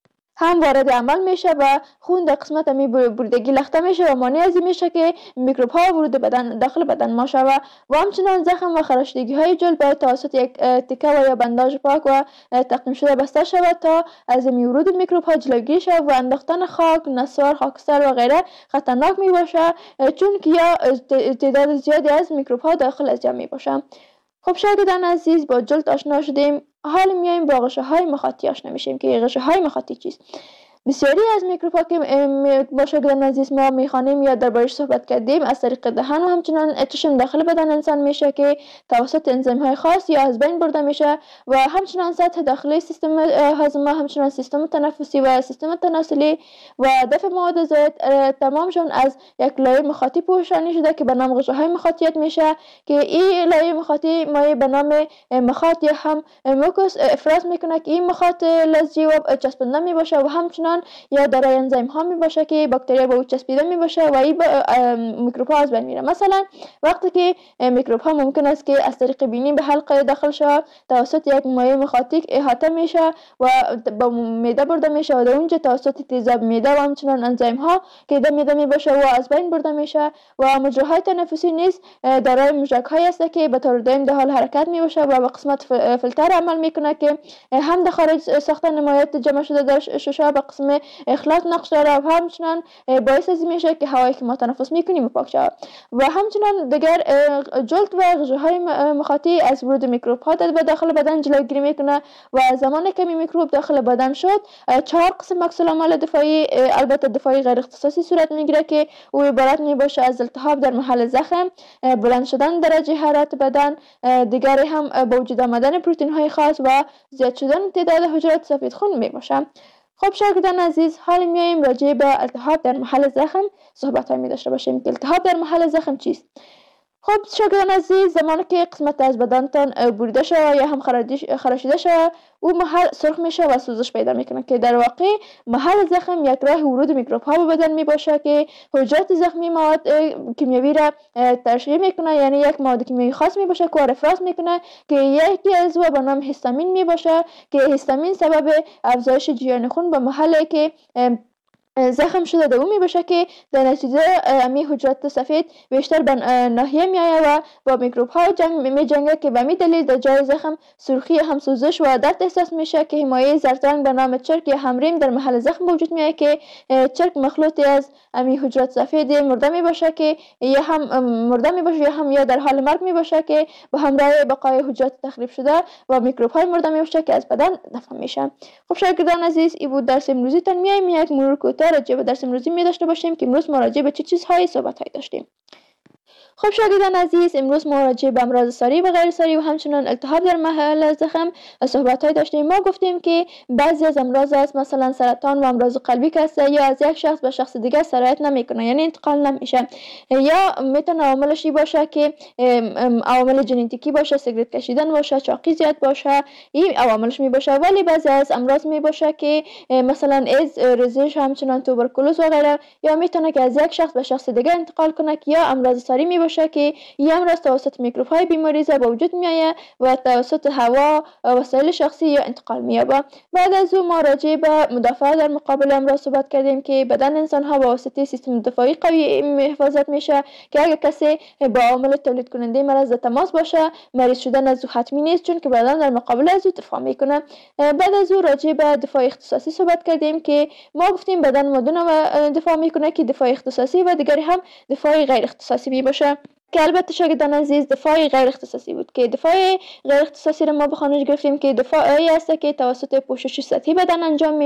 هم وارد عمل میشه و خون در قسمت بریدگی لخته میشه و مانع از این میشه که میکروب ها ورود بدن داخل بدن ما شود و همچنان زخم و خراشیدگی های جلد باید توسط یک تکه و یا بنداژ پاک و تعقیم شده بسته شود تا از ورود میکروب ها جلوگیری شود و انداختن خاک، نسوار، خاکستر و غیره خطرناک می باشه چون که یا تعداد زیادی از میکروب ها داخل از جمع می باشه. خب شاگردان عزیز، با جلد آشنا شدیم، حال میایم با غشاهای مخاطی آشنا میشیم که غشاهای مخاطی چیست. بسیاری از میکروب ها که با شاگردان عزیز ما میخوانیم یا دربارش صحبت کردیم از طریق دهن و همچنان چشم داخل بدن انسان میشه که توسط انزیم های خاص یا از بین برده میشه و همچنان سطح داخلی سیستم هاضمه، همچنان سیستم تنفسی و سیستم تناسلی و دفع مواد زائد تمامشون از یک لایه مخاطی پوشانی شده که به نام غشاهای مخاطیت میشه که این لایه مخاطی مایع به نام مخاط یا هم موکوس افراز میکنه که این مخاط لزجی و چسبنده میباشه و همچنان یا دارای انزیم ها می باشه که باکتریا به او چسبیده می باشه و این میکروب ها از بین میره. مثلا وقتی که میکروب ها ممکن است که از طریق بینی به حلقه داخل شود توسط یک مایع مخاطی احاطه میشه و با معده برده میشه و در اونجا توسط تیزاب معده و همچنان انزیم ها که در معده می باشه و از بین برده میشه و مجراهای تنفسی نیز دارای موشک هایی است که به طور دائم در حال حرکت می باشه و به قسمت فیلتر عمل میکنه که هم در خارج ساختن مایعات جمع شده در شش به قسم اخلاط نقش داره و همچنان باعث از میشه که هوایی که ما تنفس میکنیم پاک شود و همچنان دیگر جلد و غشاهای مخاطی از ورود میکروب ها در داخل بدن جلوگیری میکنه و زمانی که میکروب داخل بدن شد 4 قسم عکس العمل دفاعی البته دفاعی غیر اختصاصی صورت میگیره که او عبارت میباشه از التهاب در محل زخم، بلند شدن درجه حرارت بدن، دیگری هم با وجود آمدن پروتئین های خاص و زیاد شدن تعداد حجرات سفید خون میباشه. خب شاگردان عزیز، حالا میایم راجع به التهاب در محل زخم صحبت های می داشته باشیم که التهاب در محل زخم چیست. خب شاگردان عزیز، زمانی که قسمت از بدنتان بریده شود یا هم خراشیده شود او محل سرخ میشه و سوزش پیدا میکنه که در واقع محل زخم یک راه ورود میکروب ها به بدن میباشه که حجرات زخمی مواد کیمیایی را ترشح میکنه، یعنی یک مواد کیمیایی خاص میباشه که افراز میکنه که یکی از به نام هیستامین میباشه که هیستامین سبب افزایش جریان خون به محلی که زخم شده دومی باشه که در نتیجه امی حجرات سفید بیشتر به ناحیه می آید و با میکروب ها می جنگه که به می دلیل در جای زخم سرخی، هم سوزش و درد احساس میشه که حمایه زرد رنگ به نام چرک یا همریم در محل زخم وجود می آید که چرک مخلوطی از امی حجرات سفید مرده می باشه که یا هم مرده می باشه یا در حال مرگ می باشه که با همراه بقای حجرات تخریب شده و میکروب های مرده می باشه که از بدن دفن میشه. خب شاگردان عزیز، این بود درس امروزی تان. میایم یک مرور کوتاه راجع به درس امروزی می داشته باشیم که امروز راجع به چه چیزهایی صحبت های داشتیم. خب شاگردان عزیز، امروز ما راجع به امراض ساری و غیر ساری و همچنان التهاب در محل زخم صحبت های داشتیم. ما گفتیم که بعضی از امراض است مثلا سرطان و امراض قلبی که است یا از یک شخص به شخص دیگر سرایت نمیکنه، یعنی انتقال نمیشه، یا میتونه عواملش باشه که عوامل ژنتیکی باشه، سیگرت کشیدن باشه، چاقی زیاد باشه، این عواملش می باشه. ولی بعضی از امراض می باشه که مثلا ایدز، ریزش، همچنان توبرکولوز و غیره، یا میتونه که از یک شخص به شخص دیگر انتقال کنه، یا امراض ساری می باشه که این امراض توسط میکروب های بیماریزه به وجود می آید و توسط هوا، وسایل شخصی یا انتقال می یابه. بعد از اون ما راجع به مدافعت در مقابل امراض صحبت کردیم که بدن انسان ها با واسطه سیستم دفاعی قوی حفاظت میشه که اگر کسی با عامل تولید کننده مرض در تماس باشه، مریض شدن از او حتمی نیست، چون که بدن در مقابل از او دفاع میکنه. بعد از اون راجع به دفاع اختصاصی صحبت کردیم که ما گفتیم بدن مدونه و دفاع میکنه که دفاع اختصاصی و دیگری هم دفاع غیر اختصاصی می باشه، که البته شاگردان عزیز دفاع غیر اختصاصی بود که دفاع غیر اختصاصی را ما به خوانش گرفتیم که دفاعی است که توسط پوشش سطحی بدن انجام